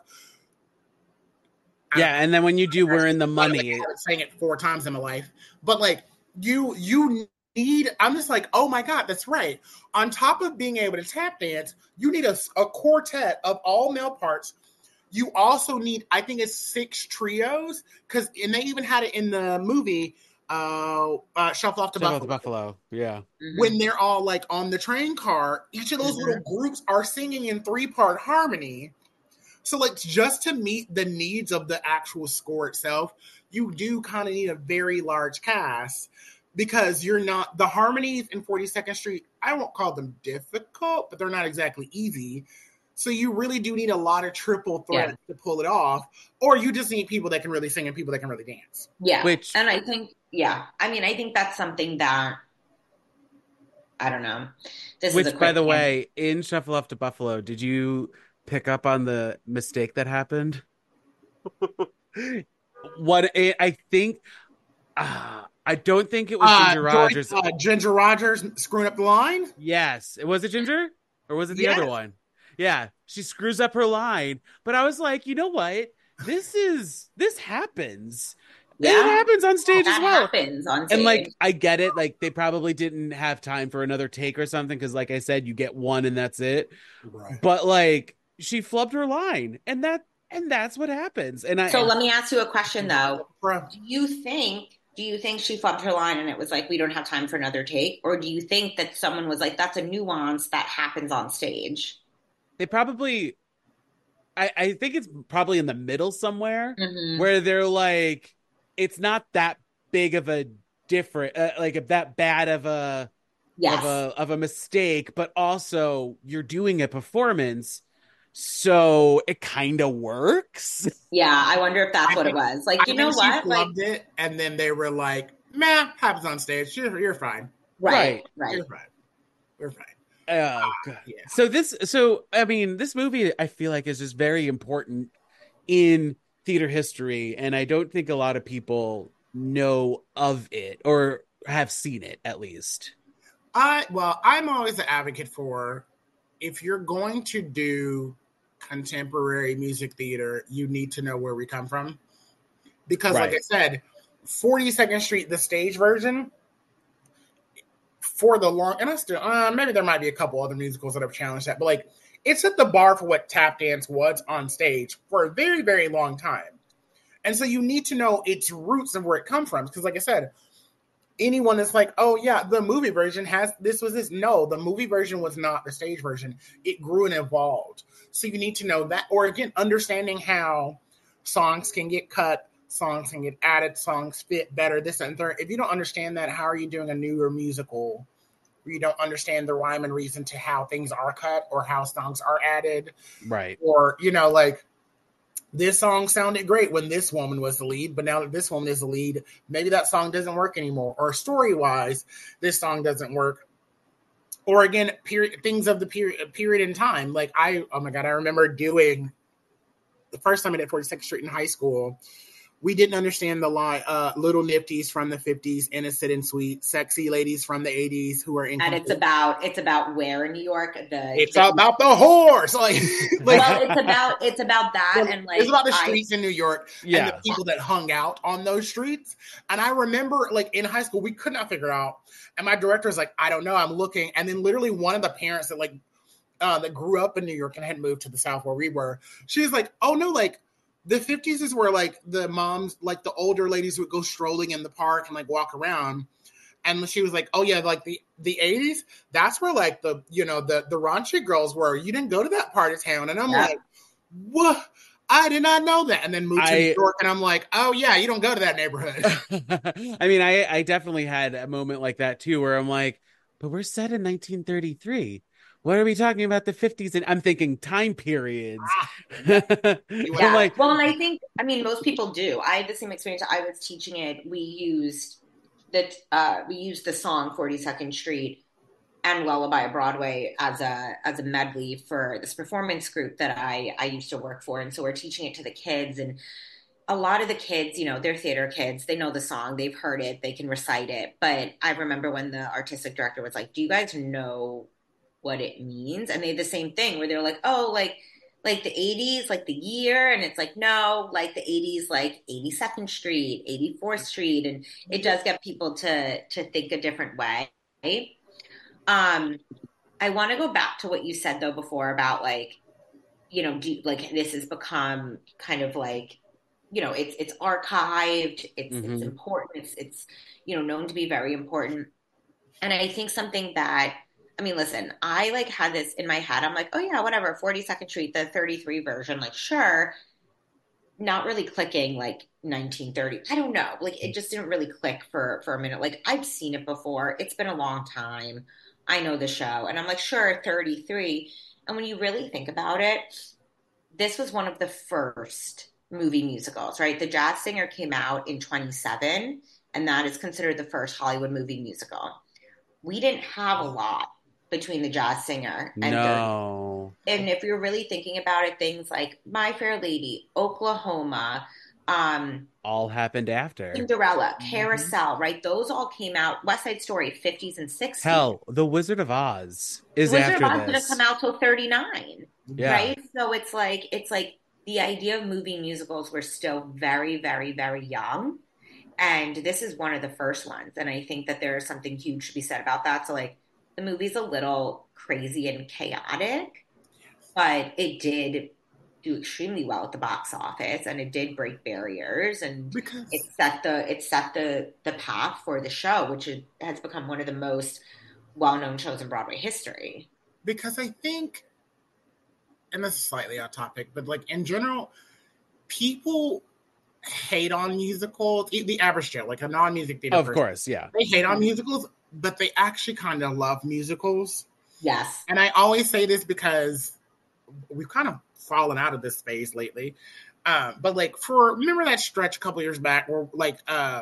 Yeah, and then when you do We're in the Money. I've been saying it 4 times in my life. But like you need, I'm just like, oh my God, that's right. On top of being able to tap dance, you need a quartet of all male parts. You also need, I think it's 6 trios, and they even had it in the movie, Shuffle Off to Buffalo. Yeah. When they're all like on the train car, each of those little groups are singing in 3-part harmony. So like just to meet the needs of the actual score itself, you do kind of need a very large cast, because the harmonies in 42nd Street, I won't call them difficult, but they're not exactly easy. So you really do need a lot of triple threats to pull it off, or you just need people that can really sing and people that can really dance. Yeah. And I think, I think that's something that, I don't know. By the way, in Shuffle Off to Buffalo, did you pick up on the mistake that happened? I don't think it was Ginger Rogers. Ginger Rogers screwing up the line? Yes. Was it Ginger? Or was it the other one? Yeah. She screws up her line. But I was like, you know what? This happens. Yeah. It happens on stage as well. Happens on stage. And like, I get it. Like, they probably didn't have time for another take or something. Because like I said, you get one and that's it. Right. But like, she flubbed her line. And that's what happens. So let me ask you a question though. Do you think she flubbed her line and it was like, we don't have time for another take? Or do you think that someone was like, that's a nuance that happens on stage? They probably, I think it's probably in the middle somewhere, where they're like, it's not that big of a different, like that bad of a mistake, but also you're doing a performance. So it kind of works. Yeah, I wonder if that's what it was. Like, you know what? She loved it, and then they were like, "Meh, happens on stage. You're fine." Right. You're fine. We're fine. Oh God. Yeah. So I mean, this movie I feel like is just very important in theater history, and I don't think a lot of people know of it or have seen it at least. I'm always an advocate for, if you're going to do contemporary music theater, you need to know where we come from, because like I said, 42nd Street, the stage version, for the long, and I still maybe there might be a couple other musicals that have challenged that, but like it set the bar for what tap dance was on stage for a very, very long time. And so you need to know its roots and where it comes from, because like I said, anyone that's like, oh yeah, the movie version has this. No, the movie version was not the stage version. It grew and evolved. So you need to know that, or again, understanding how songs can get cut, songs can get added, songs fit better, this and third. If you don't understand that, how are you doing a newer musical where you don't understand the rhyme and reason to how things are cut or how songs are added? Right. Or, like, this song sounded great when this woman was the lead, but now that this woman is the lead, maybe that song doesn't work anymore. Or story-wise, this song doesn't work. or again, things of the period in time. Like oh my God, I remember doing the first time I did 42nd Street in high school. We didn't understand the line, little nifties from the 50s, innocent and sweet, sexy ladies from the 80s who are in. And it's about where in New York? It's about the horse. Like well, it's about that, and like it's about the streets in New York Yeah. and the people that hung out on those streets. And I remember, like in high school, we could not figure out. And my director was like, I don't know, I'm looking. And then literally one of the parents that that grew up in New York and had moved to the South where we were, she was like, oh no, like the 50s is where like the moms, like the older ladies would go strolling in the park and like walk around. And she was like, oh yeah, like the 80s, that's where like the raunchy girls were. You didn't go to that part of town. And I'm like, what? I did not know that. And then moved to New York and I'm like, oh yeah, you don't go to that neighborhood. I mean, I definitely had a moment like that too, where I'm like, but we're set in 1933. What are we talking about the 50s? And I'm thinking time periods. Yeah. I'm like, well, and I think, I mean, most people do. I had the same experience. I was teaching it. We used the song 42nd Street and Lullaby Broadway as a medley for this performance group that I used to work for. And so we're teaching it to the kids, and a lot of the kids, you know, they're theater kids. They know the song, they've heard it, they can recite it. But I remember when the artistic director was like, do you guys know what it means? And they had the same thing where they're like, oh, like the 80s, like the year. And it's like, no, like the 80s, like 82nd Street, 84th Street. And it does get people to think a different way. I want to go back to what you said though before about like, you know, like this has become kind of like, you know, it's archived, it's important, it's you know, known to be very important. And I think something that, I mean, listen, I like had this in my head. I'm like, oh yeah, whatever, 42nd Street, the 33 version, like sure. Not really clicking like 1930. I don't know. Like it just didn't really click for a minute. Like I've seen it before. It's been a long time. I know the show. And I'm like, sure, 33. And when you really think about it, this was one of the first movie musicals, right? The Jazz Singer came out in 27, and that is considered the first Hollywood movie musical. We didn't have a lot between The Jazz Singer and 30. And if you're really thinking about it, things like My Fair Lady, Oklahoma, all happened after. Cinderella, Carousel, right? Those all came out. West Side Story, 50s and 60s. Hell, The Wizard of Oz is The after Wizard of Oz this. didn't come out till 39, Yeah. right? So it's like the idea of movie musicals were still very, very, very young. And this is one of the first ones. And I think that there is something huge to be said about that. So like the movie's a little crazy and chaotic, but it did do extremely well at the box office, and it did break barriers, and it set the path for the show, which has become one of the most well-known shows in Broadway history. Because I think, and this is slightly off topic, but like in general, people hate on musicals. The average Joe, like a non-music theater of person, course, yeah, they hate on musicals, but they actually kind of love musicals. Yes. And I always say this because we've kind of fallen out of this space lately. But like remember that stretch a couple years back where like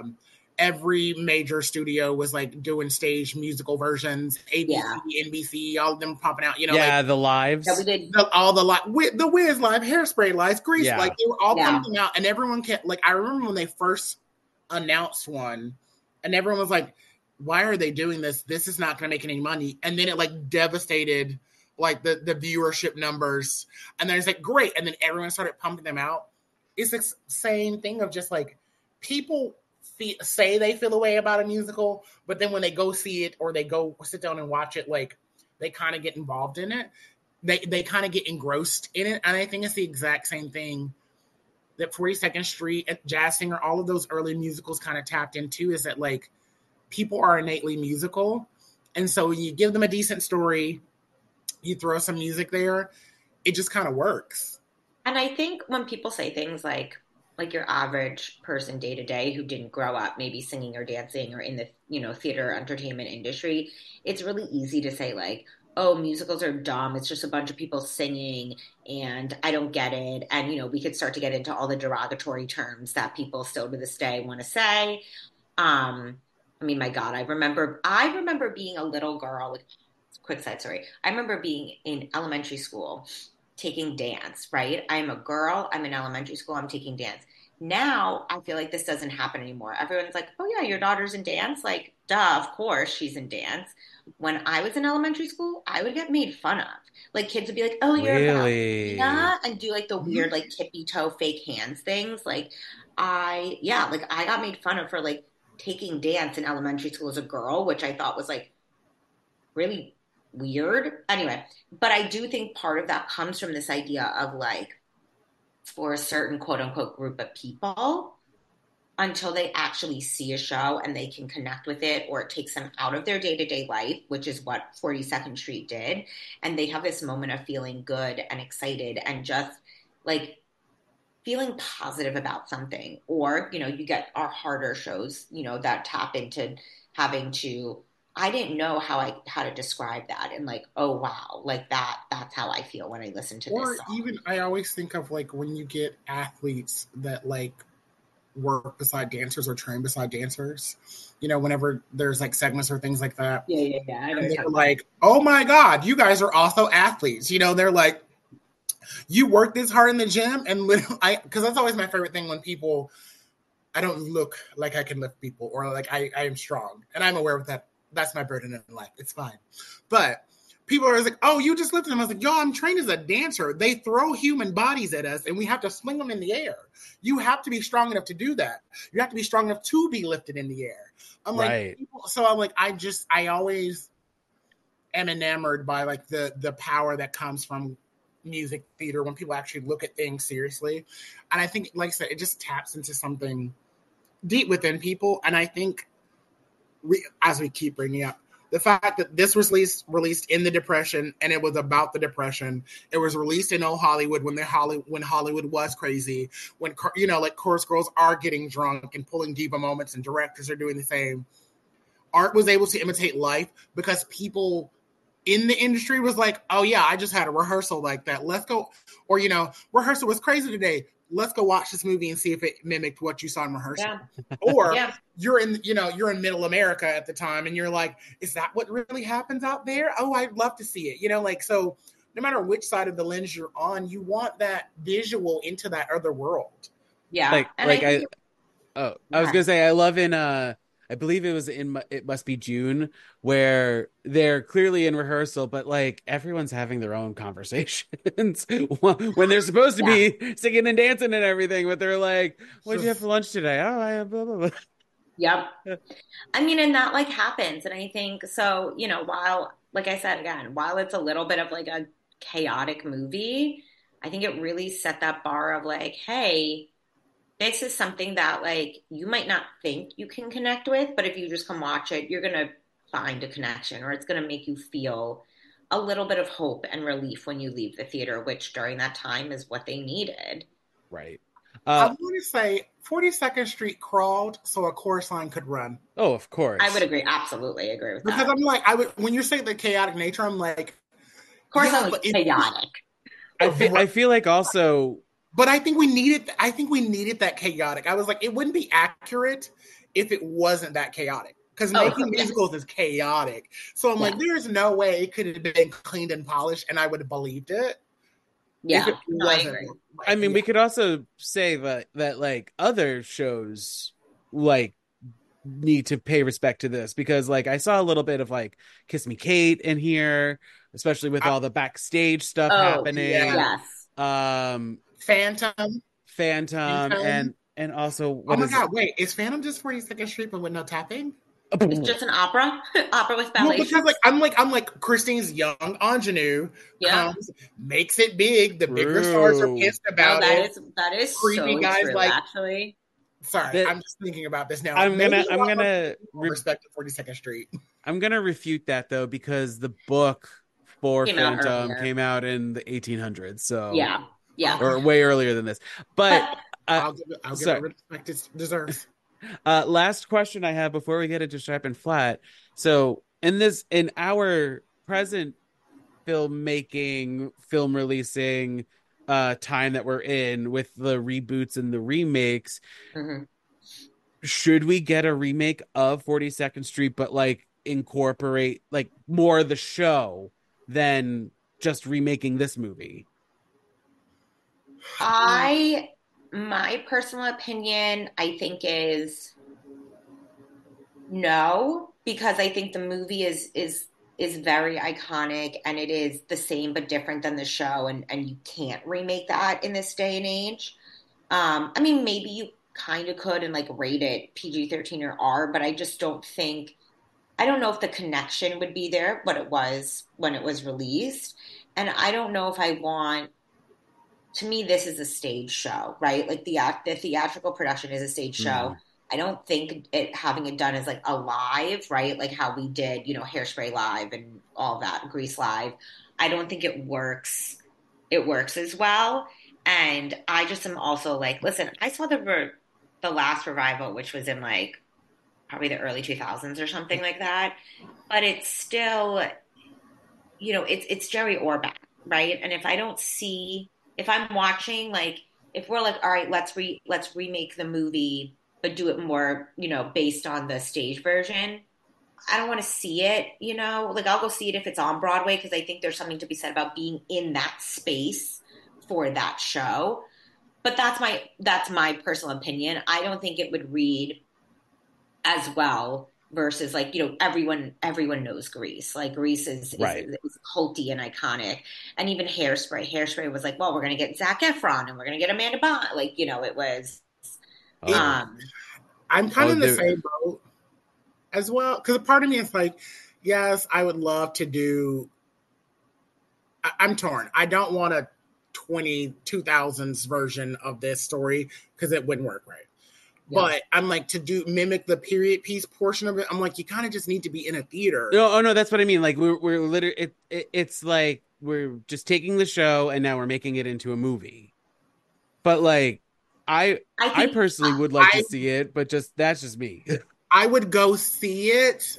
every major studio was like doing stage musical versions, ABC, NBC, all of them popping out, you know, yeah, like the lives, that we did. The Wiz live, Hairspray lives, Grease, Yeah. like they were all pumping out, and everyone kept like, I remember when they first announced one, and everyone was like, why are they doing this? This is not going to make any money. And then it like devastated like the viewership numbers. And then it's like, great. And then everyone started pumping them out. It's the same thing of just like people say they feel a way about a musical, but then when they go see it or they go sit down and watch it, like they kind of get involved in it. They kind of get engrossed in it. And I think it's the exact same thing that 42nd Street, Jazz Singer, all of those early musicals kind of tapped into, is that like people are innately musical. And so when you give them a decent story, you throw some music there, it just kind of works. And I think when people say things like your average person day to day who didn't grow up maybe singing or dancing or in the, you know, theater entertainment industry, it's really easy to say like, oh, musicals are dumb. It's just a bunch of people singing and I don't get it. And, you know, we could start to get into all the derogatory terms that people still to this day want to say. I mean, my God, I remember being a little girl. Like, quick side story. I remember being in elementary school taking dance, right? I'm a girl, I'm in elementary school, I'm taking dance. Now I feel like this doesn't happen anymore. Everyone's like, oh yeah, your daughter's in dance? Like, duh, of course she's in dance. When I was in elementary school, I would get made fun of. Like kids would be like, oh, you're a Really? ballerina, and do like the weird like tippy toe fake hands things. Like I got made fun of for like taking dance in elementary school as a girl, which I thought was like really weird. Anyway, but I do think part of that comes from this idea of like for a certain quote unquote group of people until they actually see a show and they can connect with it or it takes them out of their day-to-day life, which is what 42nd Street did, and they have this moment of feeling good and excited and just like feeling positive about something. Or you get our harder shows that tap into having to, I didn't know how to describe that, and like, oh wow, like that's how I feel when I listen to Or this song. even I always think of like when you get athletes that like work beside dancers or train beside dancers, whenever there's like segments or things like that. Yeah. I know And what you're they're talking like, oh my God, you guys are also athletes. They're like, you work this hard in the gym. And because that's always my favorite thing when people, I don't look like I can lift people or like I am strong. And I'm aware of that. That's my burden in life. It's fine. But people are like, oh, you just lifted them. I was like, yo, I'm trained as a dancer. They throw human bodies at us and we have to sling them in the air. You have to be strong enough to do that. You have to be strong enough to be lifted in the air. I'm Right. like, so I'm like, I always am enamored by like the power that comes from music theater when people actually look at things seriously. And I think, like I said, it just taps into something deep within people. And I think as we keep bringing up, the fact that this was released in the Depression and it was about the Depression. It was released in old Hollywood when Hollywood was crazy. When like chorus girls are getting drunk and pulling diva moments, and directors are doing the same. Art was able to imitate life because people in the industry was like, oh yeah, I just had a rehearsal like that. Let's go, or rehearsal was crazy today. Let's go watch this movie and see if it mimicked what you saw in rehearsal. Yeah. Or Yeah. you're in middle America at the time and you're like, is that what really happens out there? Oh, I'd love to see it. So no matter which side of the lens you're on, you want that visual into that other world. Yeah. I was gonna say I love in I believe it was in It Must Be June, where they're clearly in rehearsal, but like everyone's having their own conversations when they're supposed to be singing and dancing and everything, but they're like, what did you have for lunch today? Oh, I have blah, blah, blah. Yep. I mean, and that like happens. And I think so, while, like I said again, while it's a little bit of like a chaotic movie, I think it really set that bar of like, hey, this is something that like you might not think you can connect with, but if you just come watch it, you're going to find a connection, or it's going to make you feel a little bit of hope and relief when you leave the theater, which during that time is what they needed. Right. I want to say 42nd Street crawled so a chorus line could run. Oh, of course. I would agree. Absolutely agree with that. Because I'm like, when you're saying the chaotic nature, I'm like, chorus line was chaotic. I feel like also, but I think we needed that chaotic. I was like, it wouldn't be accurate if it wasn't that chaotic. Because making musicals is chaotic. So I'm like, there's no way it could have been cleaned and polished, and I would have believed it. Yeah, no, I agree. I mean, we could also say that like other shows like need to pay respect to this, because like I saw a little bit of like Kiss Me Kate in here, especially with all the backstage stuff happening. Yes. Phantom, and also oh my God, wait, is Phantom just 42nd Street but with no tapping? It's just an opera with ballet. No, because I'm like Christine's young ingenue comes, makes it big. The bigger stars are pissed about it. That is creepy so guys true, like actually. Sorry, I'm just thinking about this now. I'm gonna respect 42nd Street. I'm gonna refute that though, because the book for Phantom came out in the 1800s. So yeah, or way earlier than this. But I'll give it respect it deserves. Last question I have before we get into Strapping Flat. So in our present film releasing time that we're in with the reboots and the remakes, should we get a remake of 42nd Street, but like incorporate like more of the show than just remaking this movie? My personal opinion, I think is no, because I think the movie is very iconic and it is the same but different than the show, and you can't remake that in this day and age. I mean, maybe you kind of could and like rate it PG-13 or R, but I just don't think, I don't know if the connection would be there, but it was when it was released. And I don't know if I want, to me, this is a stage show, right? Like the theatrical production is a stage show. I don't think it having it done as like a live, right? Like how we did, you know, Hairspray live and all that, Grease live. I don't think it works. It works as well. And I just am also like, listen, I saw the last revival, which was in like probably the early 2000s or something like that. But it's still, you know, it's Jerry Orbach, right? And if I don't see, if I'm watching, like, if we're like, all right, let's remake the movie, but do it more, you know, based on the stage version. I don't want to see it, you know, like I'll go see it if it's on Broadway, because I think there's something to be said about being in that space for that show. But that's my personal opinion. I don't think it would read as well versus like, you know, everyone knows Grease. Like Grease is culty and iconic. And even Hairspray was like, well, we're going to get Zac Efron and we're going to get Amanda Bond. Like, you know, it was. I'm kind of in the same boat as well. Because a part of me is like, yes, I would love to do. I'm torn. I don't want a 2000s version of this story because it wouldn't work right. But I'm like, to mimic the period piece portion of it, I'm like, you kind of just need to be in a theater. No, that's what I mean. Like we're literally, it's like we're just taking the show and now we're making it into a movie. But like, I personally would like to see it, but that's just me. I would go see it,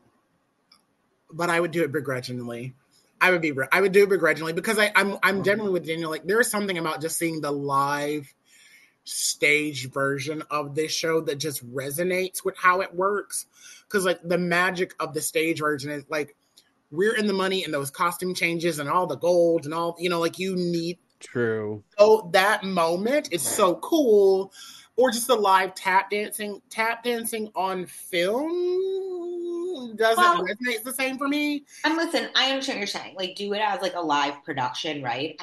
but I would do it begrudgingly. I would do it begrudgingly because I'm generally with Daniel. Like, there is something about just seeing the live stage version of this show that just resonates with how it works. Because like the magic of the stage version is like, we're in the money and those costume changes and all the gold and all, you know, like you need. True. So that moment is so cool. Or just the live tap dancing on film doesn't resonate the same for me. And listen, I understand what you're saying. Like, do it as like a live production, right?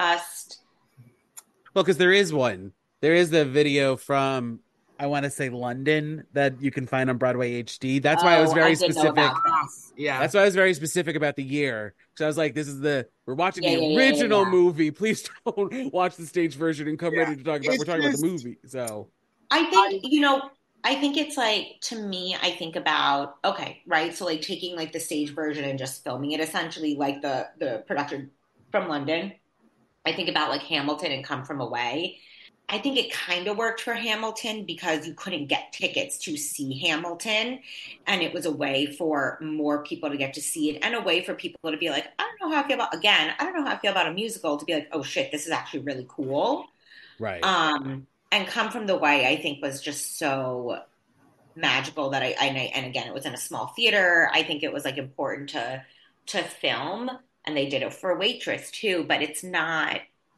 Well, because there is one. There is the video from, I want to say London, that you can find on Broadway HD. That's why I was very specific. Yeah. That's why I was very specific about the year. Because I was like, we're watching the original movie. Please don't watch the stage version and come ready to talk about, we're talking about the movie. So I think, you know, I think it's like, to me, I think about, okay, right? So like taking like the stage version and just filming it essentially like the production from London. I think about like Hamilton and Come From Away. I think it kind of worked for Hamilton because you couldn't get tickets to see Hamilton. And it was a way for more people to get to see it and a way for people to be like, I don't know how I feel about a musical, to be like, oh shit, this is actually really cool. Right. And Come From the Way, I think, was just so magical that and again, it was in a small theater. I think it was like important to film, and they did it for Waitress too, but it's not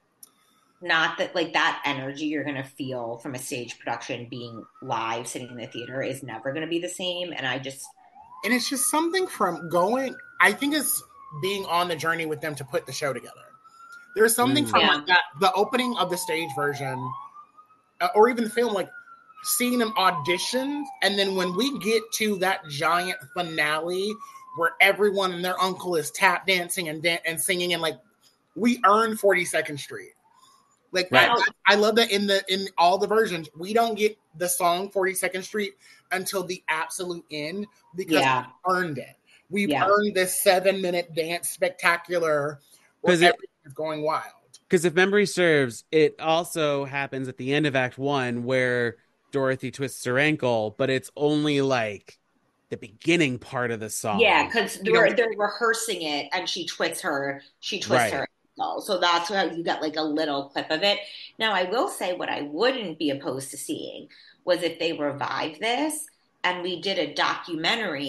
that like that energy you're going to feel from a stage production being live sitting in the theater is never going to be the same. And it's just something from I think it's being on the journey with them to put the show together. There's something from like that, the opening of the stage version, or even the film, like seeing them audition. And then when we get to that giant finale where everyone and their uncle is tap dancing and singing, and like we earned 42nd Street. Like I love that in all the versions, we don't get the song 42nd Street until the absolute end because we earned it. We've earned this 7-minute dance spectacular where everything is going wild. Because if memory serves, it also happens at the end of Act 1 where Dorothy twists her ankle, but it's only like the beginning part of the song. Yeah, because they're rehearsing it and she twists her ankle. So that's how you get like a little clip of it. Now, I will say what I wouldn't be opposed to seeing was if they revived this and we did a documentary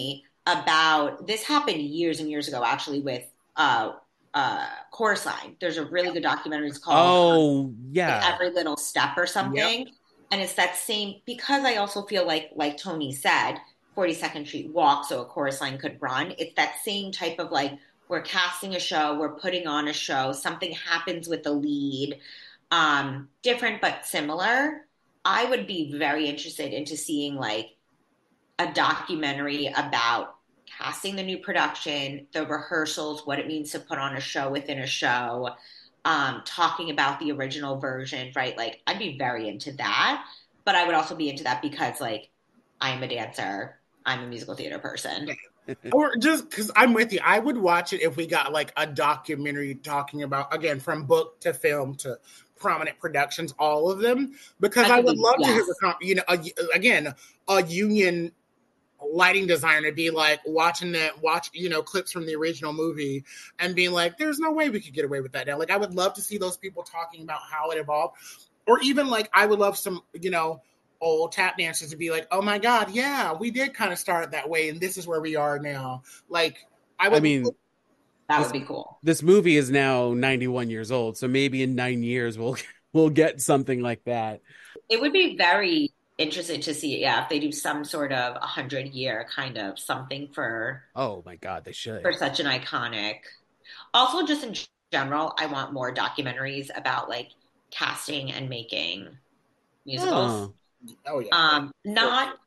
about this happened years and years ago, actually, with Chorus Line. There's a really good documentary. It's called like Every Little Step or something. Yep. And it's that same, because I also feel like Tony said, 42nd Street walked so a chorus line could run. It's that same type of like, we're casting a show, we're putting on a show, something happens with the lead, different but similar. I would be very interested into seeing like a documentary about casting the new production, the rehearsals, what it means to put on a show within a show, talking about the original version, right? Like, I'd be very into that, but I would also be into that because, like, I'm a dancer, I'm a musical theater person. Or just because I'm with you, I would watch it if we got like a documentary talking about, again, from book to film to prominent productions, all of them, because I would love to hear, again, a union lighting designer be like watch clips from the original movie and being like, there's no way we could get away with that now. Like, I would love to see those people talking about how it evolved. Or even like, I would love some, old tap dancers to be like, oh my God, yeah, we did kind of start that way and this is where we are now. Like, that would be cool. This movie is now 91 years old, so maybe in 9 years we'll get something like that. It would be very interested to see, if they do some sort of 100-year kind of something for. Oh my God, they should. For such an iconic. Also, just in general, I want more documentaries about like casting and making musicals. Oh yeah. Not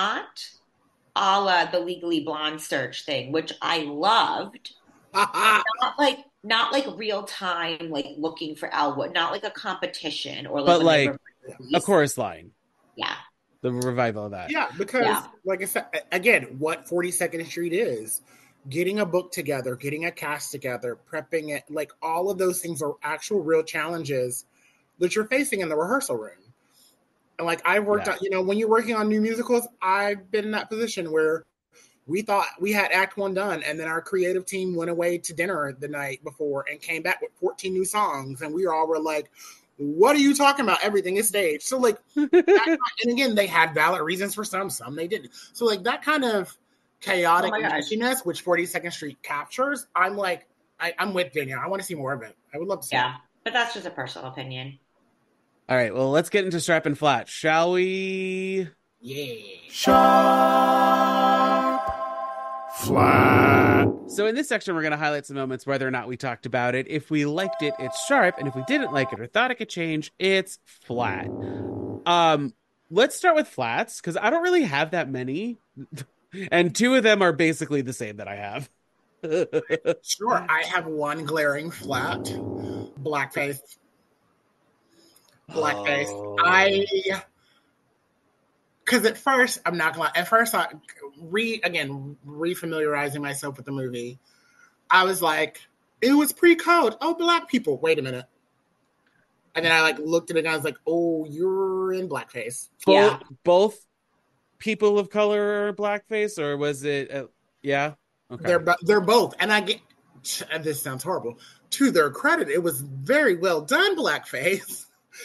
a la the Legally Blonde search thing, which I loved. not like real time, like looking for Elwood, not like a competition or like, but like a chorus line. Yeah. The revival of that. Yeah, because like I said, again, what 42nd Street is, getting a book together, getting a cast together, prepping it, like all of those things are actual real challenges that you're facing in the rehearsal room. And like I worked out, when you're working on new musicals, I've been in that position where we thought we had Act 1 done, and then our creative team went away to dinner the night before and came back with 14 new songs, and we all were like, what are you talking about? Everything is staged. So like, and again, they had valid reasons for some they didn't. So like that kind of chaotic messiness, which 42nd Street captures, I'm like, I'm with Danielle. I want to see more of it. I would love to see it. But that's just a personal opinion. All right, well, let's get into Sharp and Flat, shall we? Yeah. Sharp, Flat. So in this section, we're going to highlight some moments, whether or not we talked about it. If we liked it, it's sharp. And if we didn't like it or thought it could change, it's flat. Let's start with flats, because I don't really have that many. And two of them are basically the same that I have. Sure. I have one glaring flat. Blackface. Because at first, I'm not gonna lie, at first, refamiliarizing myself with the movie, I was like, it was pre-code. Oh, Black people. Wait a minute. And then I like looked at it and I was like, oh, you're in blackface. Both people of color are blackface, or was it? Okay. They're both. And I get, this sounds horrible. To their credit, it was very well done blackface.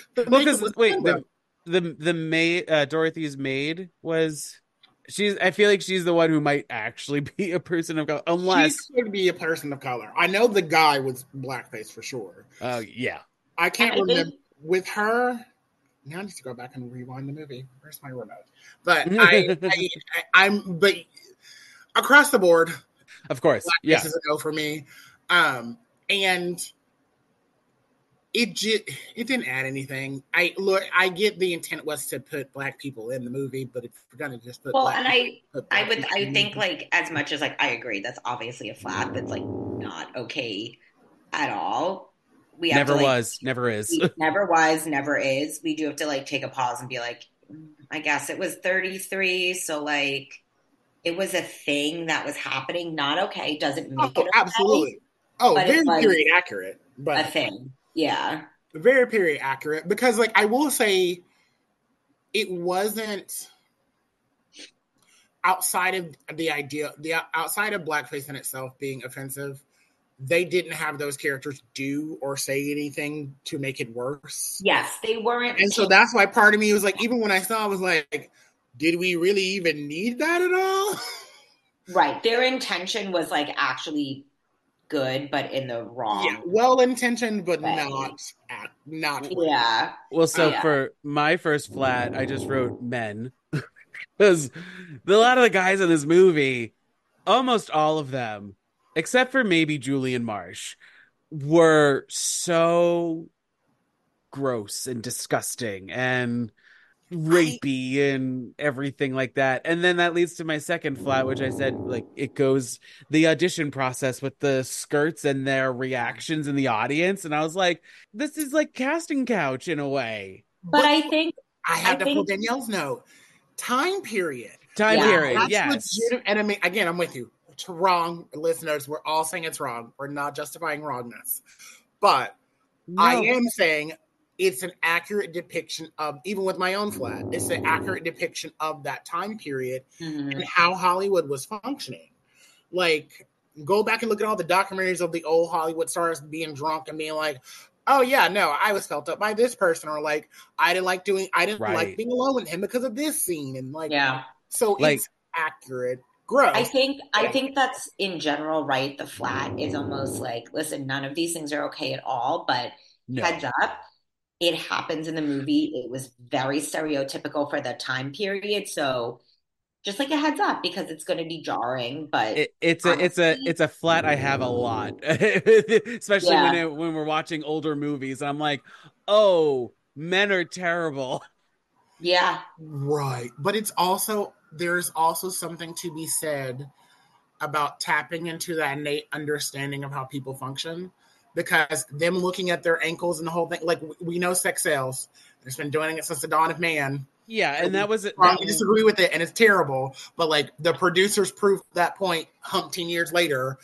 The maid, Dorothy's maid was. I feel like she's the one who might actually be a person of color, unless she could be a person of color. I know the guy was blackface for sure. Oh yeah, I can't remember with her. Now I need to go back and rewind the movie. Where's my remote? But I'm across the board. Of course, blackface is a no for me. And it didn't add anything. I get the intent was to put Black people in the movie, but if you're gonna just put I think like as much as like I agree that's obviously a flat that's like not okay at all. We have never was, never is. Never was, never is. We do have to like take a pause and be like, I guess it was 33, so like it was a thing that was happening. Not okay. Doesn't make it okay. Absolutely. Oh, very period accurate, but a thing. Yeah. Very period accurate, because like I will say it wasn't outside of outside of blackface in itself being offensive, they didn't have those characters do or say anything to make it worse. Yes, they weren't. And so that's why part of me was like, even when I saw it, I was like, did we really even need that at all? Right. Their intention was like actually good, but in the wrong well intentioned, but way. not Yeah. Well, so Yeah. for my first flat, I just wrote men because a lot of the guys in this movie, almost all of them, except for maybe Julian Marsh, were so gross and disgusting and I rapey and everything like that. And then that leads to my second flat, which I said, like, it goes the audition process with the skirts and their reactions in the audience. And I was like, this is like casting couch in a way. But but I I have to pull think, Danielle's note. Time period. Time yeah, period, That's yes. legitimate. And I mean, again, I'm with you. It's wrong, listeners. We're all saying it's wrong. We're not justifying wrongness. But I No, am saying it's an accurate depiction of, even with my own flat, it's an accurate depiction of that time period and how Hollywood was functioning. Like, go back and look at all the documentaries of the old Hollywood stars being drunk and being like, oh yeah, no, I was felt up by this person, or like I didn't like right. being alone with him because of this scene, and like, yeah. so Like, it's accurate. Gross. I think that's in general, right? The flat is almost like, listen, none of these things are okay at all, but no. heads up, it happens in the movie. It was very stereotypical for the time period. So just like a heads up, because it's going to be jarring, but honestly, It's a flat I have a lot, especially yeah, when we're watching older movies. I'm like, oh, men are terrible. yeah, Right. But there's also something to be said about tapping into that innate understanding of how people function. Because them looking at their ankles and the whole thing, like, we know sex sells. It's been doing it since the dawn of man. Yeah, and that was Strongly disagree with it, and it's terrible. But like, the producers proved that point umpteen years later.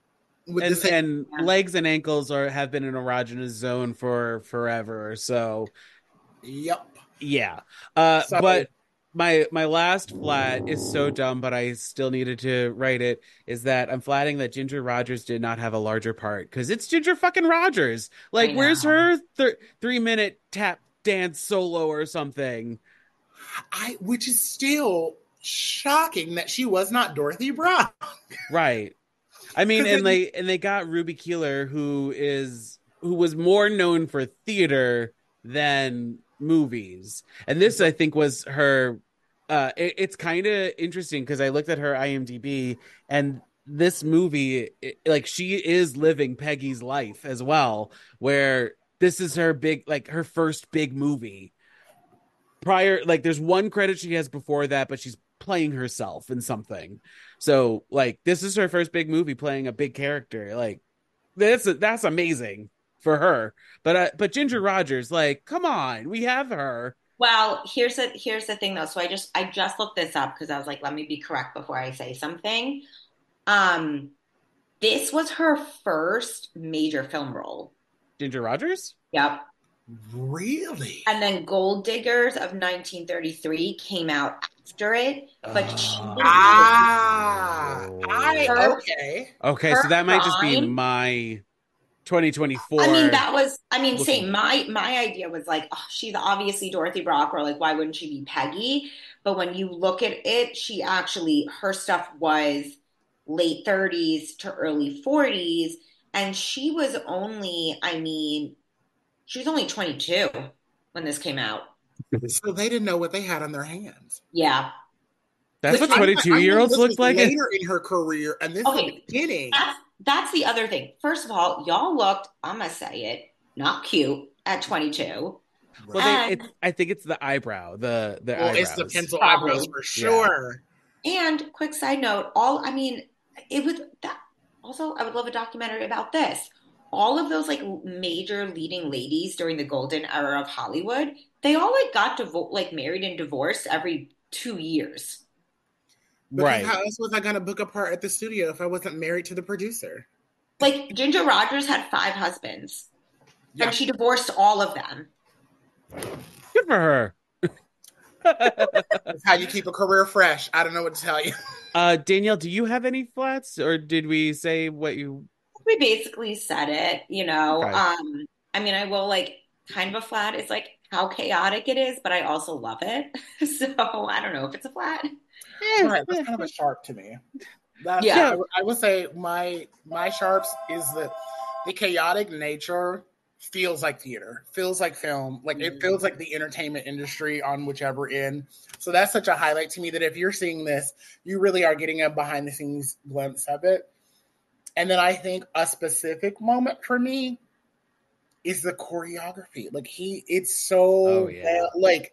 And legs and ankles have been an erogenous zone for forever. So Yep. yeah. But my last flat is so dumb, but I still needed to write it, is that I'm flatting that Ginger Rogers did not have a larger part, because it's Ginger fucking Rogers. Like, where's her 3-minute tap dance solo or something? Which is still shocking that she was not Dorothy Brown. Right. I mean, and they got Ruby Keeler, who was more known for theater than movies. And this, I think, was her it's kind of interesting because I looked at her IMDb, and this movie, like, she is living Peggy's life as well, where this is her her first big movie. Prior, like, there's one credit she has before that, but she's playing herself in something. So, like, this is her first big movie, playing a big character. Like, that's amazing for her. But Ginger Rogers, like, come on, we have her. Well, here's the thing though. So I just looked this up because I was like, let me be correct before I say something. This was her first major film role. Ginger Rogers? Yep. Really? And then Gold Diggers of 1933 came out after it, but she okay. Okay, so that might just be my 2024. Same. My idea was like, oh, she's obviously Dorothy Brock, or like, why wouldn't she be Peggy? But when you look at it, her stuff was late 30s to early 40s, and she was only 22 when this came out. So they didn't know what they had on their hands. Yeah. That's what 22-year-olds look like later in her career, and this is the beginning. That's the other thing. First of all, y'all looked, I'm going to say it, not cute at 22. Well, I think it's the eyebrow, the eyebrows. It's the pencil eyebrows for sure. Yeah. And quick side note, it was that. Also, I would love a documentary about this. All of those like major leading ladies during the golden era of Hollywood, they all like got married and divorced every 2 years. Right. How else was I going to book a part at the studio if I wasn't married to the producer? Like, Ginger Rogers had 5 husbands, and she divorced all of them. Good for her. That's how you keep a career fresh. I don't know what to tell you. Danielle, do you have any flats, or did we say what you... We basically said it, you know. Okay. I will like kind of a flat. It's like how chaotic it is, but I also love it. So I don't know if it's a flat. Right, that's kind of a shark to me. Yeah. I would say my sharps is the chaotic nature feels like theater, feels like film, like it feels like the entertainment industry on whichever end. So that's such a highlight to me that if you're seeing this, you really are getting a behind the scenes glimpse of it. And then I think a specific moment for me is the choreography. Like it's so like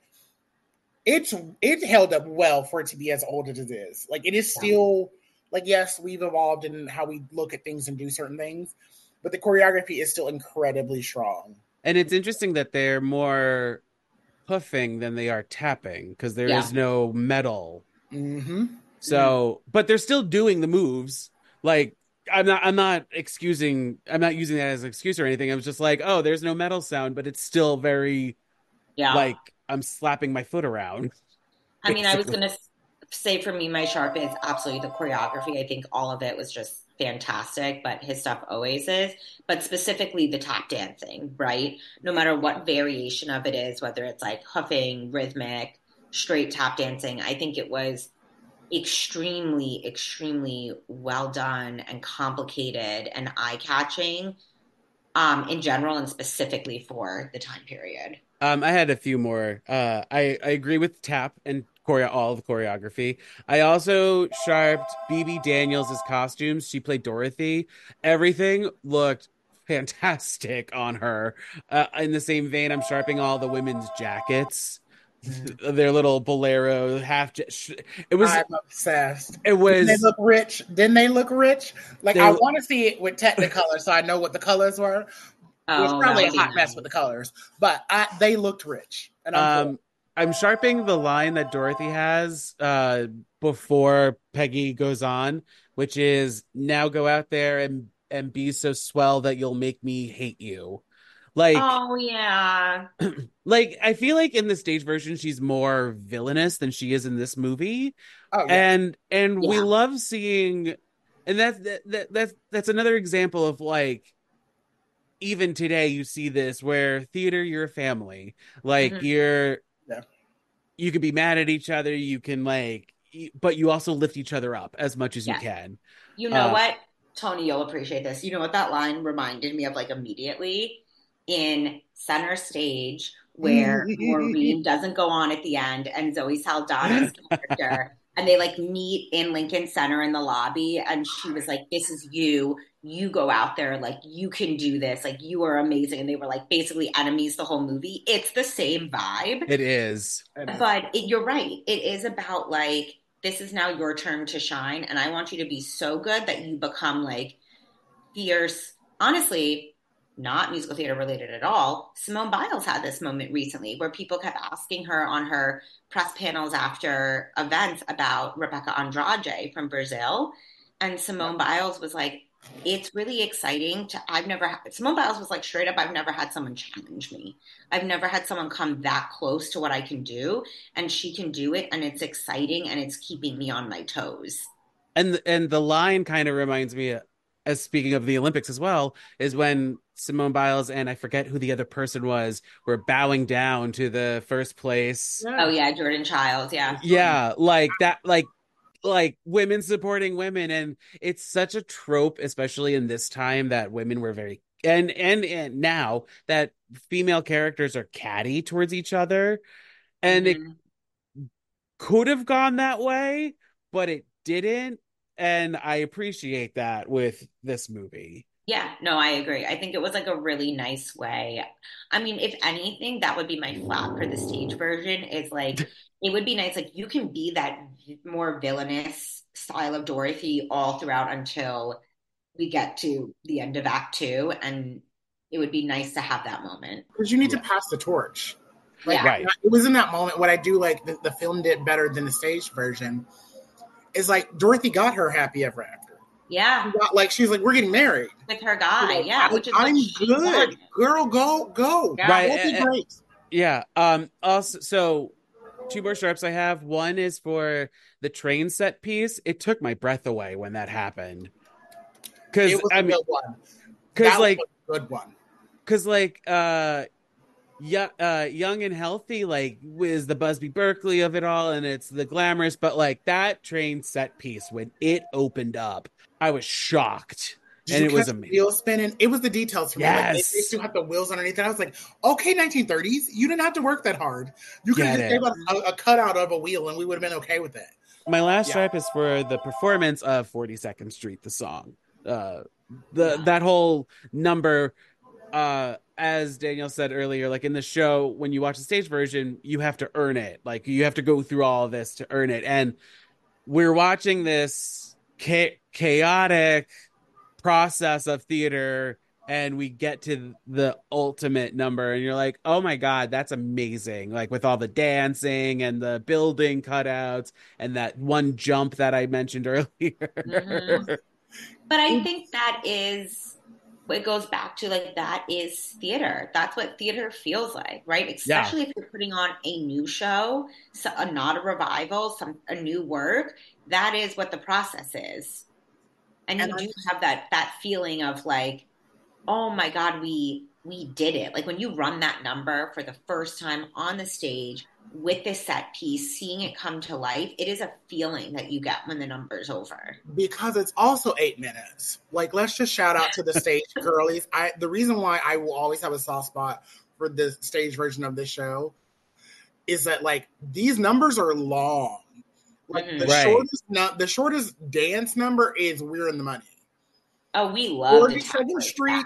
it held up well for it to be as old as it is. Like it is still like, yes, we've evolved in how we look at things and do certain things, but the choreography is still incredibly strong. And it's interesting that they're more hoofing than they are tapping because there is no metal. Mm-hmm. So, but they're still doing the moves. Like I'm not using that as an excuse or anything. I was just like, oh, there's no metal sound, but it's still very like I'm slapping my foot around. I mean, I was going to say for me, my sharp is absolutely the choreography. I think all of it was just fantastic, but his stuff always is. But specifically the tap dancing, right? No matter what variation of it is, whether it's like hoofing, rhythmic, straight tap dancing, I think it was extremely, extremely well done and complicated and eye-catching in general and specifically for the time period. I had a few more. I agree with tap and all the choreography. I also sharped BB Daniels' costumes. She played Dorothy. Everything looked fantastic on her. In the same vein, I'm sharpening all the women's jackets. Their little bolero it was. I'm obsessed. It was. Didn't they look rich? Didn't they look rich? Like I want to see it with Technicolor, so I know what the colors were. It was probably a hot mess with the colors, but they looked rich. And I'm sharpening the line that Dorothy has before Peggy goes on, which is now go out there and be so swell that you'll make me hate you. Like, oh yeah. Like I feel like in the stage version she's more villainous than she is in this movie. Oh, yeah. And we love seeing, and that's another example of like even today you see this where theater, you're a family. Like you can be mad at each other, you can like, but you also lift each other up as much as you can. You know what, Tony, you'll appreciate this. You know what that line reminded me of like immediately? In Center Stage, where Maureen doesn't go on at the end and Zoe Saldana's character, and they like meet in Lincoln Center in the lobby, and she was like, this is you go out there, like you can do this, like you are amazing, and they were like basically enemies the whole movie. It's the same vibe. It is. But you're right, it is about like, this is now your turn to shine, and I want you to be so good that you become like fierce. Honestly, not musical theater related at all. Simone Biles had this moment recently where people kept asking her on her press panels after events about Rebecca Andrade from Brazil. And Simone Biles was like, it's really exciting Simone Biles was like, straight up, I've never had someone challenge me. I've never had someone come that close to what I can do. And she can do it. And it's exciting. And it's keeping me on my toes. And the line kind of reminds me, as speaking of the Olympics as well, is when Simone Biles and I forget who the other person was were bowing down to the first place. Oh yeah, Jordan Childs. Yeah. Yeah, like that, like women supporting women, and it's such a trope, especially in this time, that women were very and now that female characters are catty towards each other, and it could have gone that way, but it didn't. And I appreciate that with this movie. Yeah, no, I agree. I think it was like a really nice way. I mean, if anything, that would be my flap for the stage version is like, it would be nice. Like you can be that more villainous style of Dorothy all throughout until we get to the end of Act 2. And it would be nice to have that moment. Because you need to pass the torch. Like, right. It was in that moment. What I do like the film did better than the stage version is like Dorothy got her happy ever after. Yeah. She's like, we're getting married. With her guy, yeah. Which is I'm good. Girl, go. Yeah. Right. That'd be great. Yeah. Also, so two more sharps I have. One is for the train set piece. It took my breath away when that happened. Because it was a good one. Because like a good one. Because like Young and Healthy, like, is the Busby Berkeley of it all, and it's the glamorous, but like that train set piece when it opened up, I was shocked. Did And you it was catch the amazing. wheels spinning? It was the details for me. Like they Yes. still have the wheels underneath it. I was like, okay, 1930s. You didn't have to work that hard. You could have Get just gave it. us a cutout of a wheel, and we would have been okay with it. My last Yeah. stripe is for the performance of 42nd Street, the song. Yeah. That whole number, as Danielle said earlier, like in the show, when you watch the stage version, you have to earn it. Like you have to go through all of this to earn it. And we're watching this chaotic process of theater, and we get to the ultimate number, and you're like, oh my God, that's amazing. Like with all the dancing and the building cutouts and that one jump that I mentioned earlier. Mm-hmm. But I think that is, it goes back to like, that is theater. That's what theater feels like, right? Especially if you're putting on a new show, so, not a revival, a new work. That is what the process is. And you do have that feeling of like, oh my God, we did it. Like when you run that number for the first time on the stage with this set piece, seeing it come to life, it is a feeling that you get when the number's over. Because it's also 8 minutes. Like, let's just shout out to the stage girlies. The reason why I will always have a soft spot for the stage version of this show is that like these numbers are long. Like the shortest dance number is "We're in the Money." Oh, we love 42nd Street.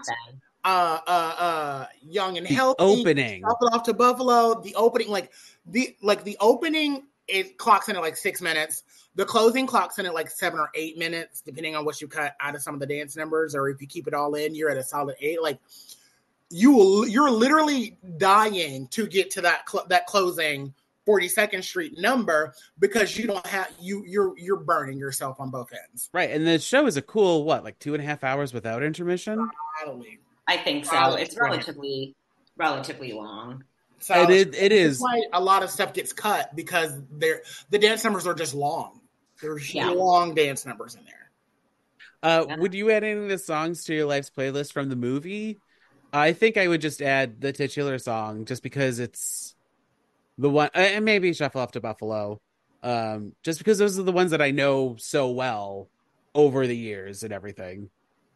Young and Healthy. Opening. Up it off to Buffalo. The opening, the opening, it clocks in at like 6 minutes. The closing clocks in at like 7 or 8 minutes, depending on what you cut out of some of the dance numbers, or if you keep it all in, you're at a solid 8. Like you're literally dying to get to that closing 42nd Street number because you don't have you're burning yourself on both ends. Right, and the show is a cool like 2.5 hours without intermission. I think so. It's relatively long. So it is why a lot of stuff gets cut because the dance numbers are just long. There's long dance numbers in there. Would you add any of the songs to your Life's playlist from the movie? I think I would just add the titular song just because it's the one, and maybe Shuffle Off to Buffalo, just because those are the ones that I know so well over the years and everything.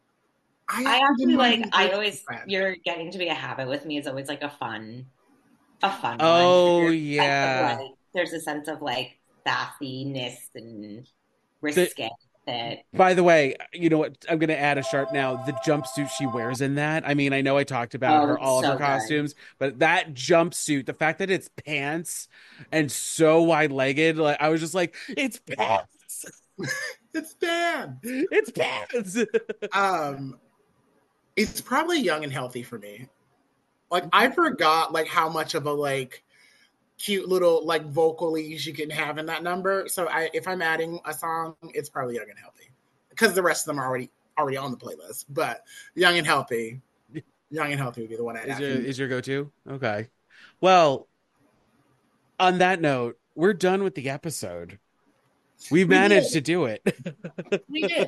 I actually like. You're getting to be a habit with me is always like a fun one. Oh yeah. There's a sense of like sassiness and risque. By the way, you know what? I'm going to add a sharp now. The jumpsuit she wears in that. I mean, I know I talked about all of her costumes, but that jumpsuit, the fact that it's pants and so wide-legged, like I was just like, it's pants. It's pants. It's pants. It's probably Young and Healthy for me. Like I forgot like how much of a like cute little like vocalies you can have in that number. So if I'm adding a song, it's probably Young and Healthy because the rest of them are already on the playlist. But Young and Healthy would be the one I'd add. Is your go-to? Okay. Well, on that note, we're done with the episode. We managed to do it. We did.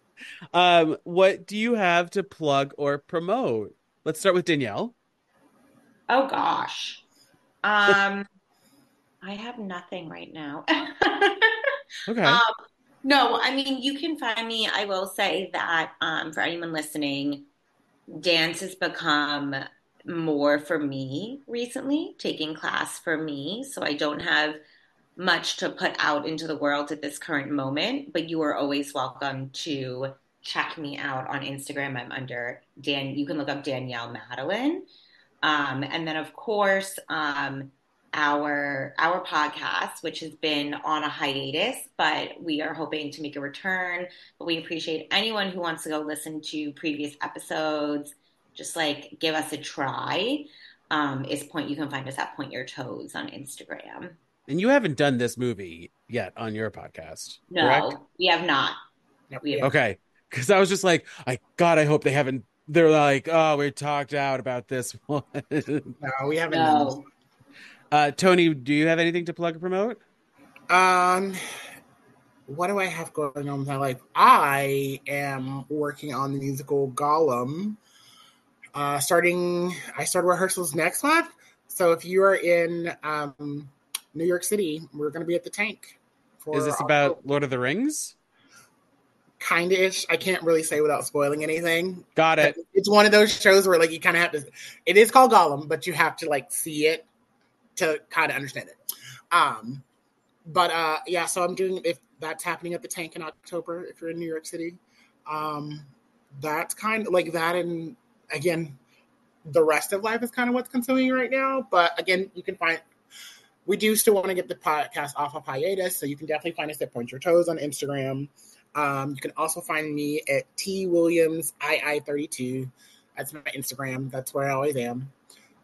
What do you have to plug or promote? Let's start with Danielle. Oh gosh. I have nothing right now. Okay. No, I mean, you can find me. I will say that for anyone listening, dance has become more for me recently, taking class for me. So I don't have much to put out into the world at this current moment, but you are always welcome to check me out on Instagram. I'm under you can look up Danielle Madeline. And then, of course, our podcast, which has been on a hiatus, but we are hoping to make a return. But we appreciate anyone who wants to go listen to previous episodes. Just like give us a try. You can find us at Point Your Toes on Instagram. And you haven't done this movie yet on your podcast, no, correct? We have not. Okay, because I was just like, I hope they haven't. They're like, oh, we talked out about this one. No, we haven't. No. Tony, do you have anything to plug or promote? What do I have going on with my life? I am working on the musical Gollum. I started rehearsals next month. So if you are in New York City, we're going to be at the Tank. Is this about Lord of the Rings? Kind-ish. I can't really say without spoiling anything. Got it. It's one of those shows where like you kind of have to. It is called Gollum, but you have to like see it to kind of understand it. Yeah. So I'm doing, if that's happening at the Tank in October, if you're in New York City, that's kind of like that. And again, the rest of life is kind of what's consuming right now. But again, you can find. We do still want to get the podcast off of hiatus, so you can definitely find us at Point Your Toes on Instagram. You can also find me at T Williams II32. That's my Instagram. That's where I always am.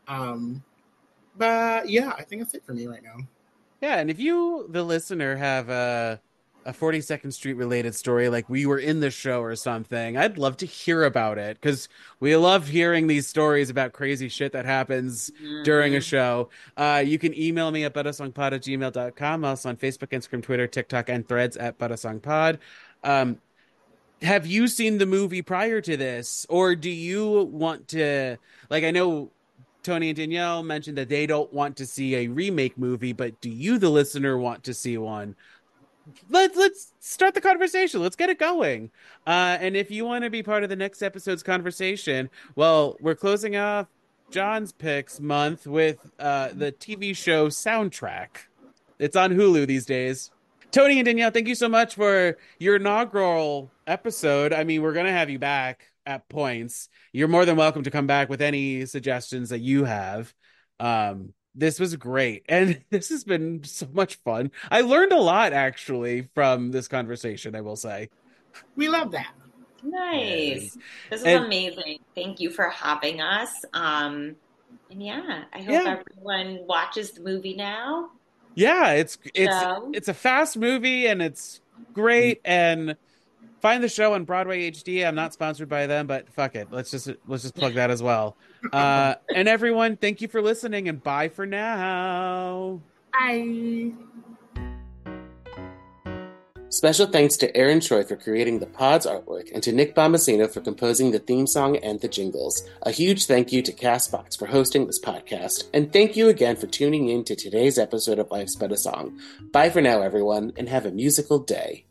But yeah, I think that's it for me right now. Yeah, and if you, the listener, have a 42nd Street related story, like we were in the show or something, I'd love to hear about it, because we love hearing these stories about crazy shit that happens during a show. You can email me at buttersongpod@gmail.com. Also on Facebook, Instagram, Twitter, TikTok, and Threads at buttersongpod. Have you seen the movie prior to this, or do you want to, like, I know Tony and Danielle mentioned that they don't want to see a remake movie, but do you, the listener, want to see one? Let's start the conversation. Let's get it going. And if you want to be part of the next episode's conversation, well, we're closing off John's Picks month with the TV show Soundtrack. It's on Hulu these days. Tony and Danielle, thank you so much for your inaugural episode. I mean, we're going to have you back at points. You're more than welcome to come back with any suggestions that you have. This was great. And this has been so much fun. I learned a lot, actually, from this conversation, I will say. We love that. Nice. This is amazing. Thank you for having us. And yeah, I hope everyone watches the movie now. Yeah, it's a fast movie and it's great. And find the show on Broadway HD. I'm not sponsored by them, but fuck it. Let's just plug that as well. And everyone, thank you for listening, and bye for now. Bye. Special thanks to Aaron Choi for creating the pod's artwork, and to Nick Bombasino for composing the theme song and the jingles. A huge thank you to CastBox for hosting this podcast, and thank you again for tuning in to today's episode of Life's But a Song. Bye for now, everyone, and have a musical day.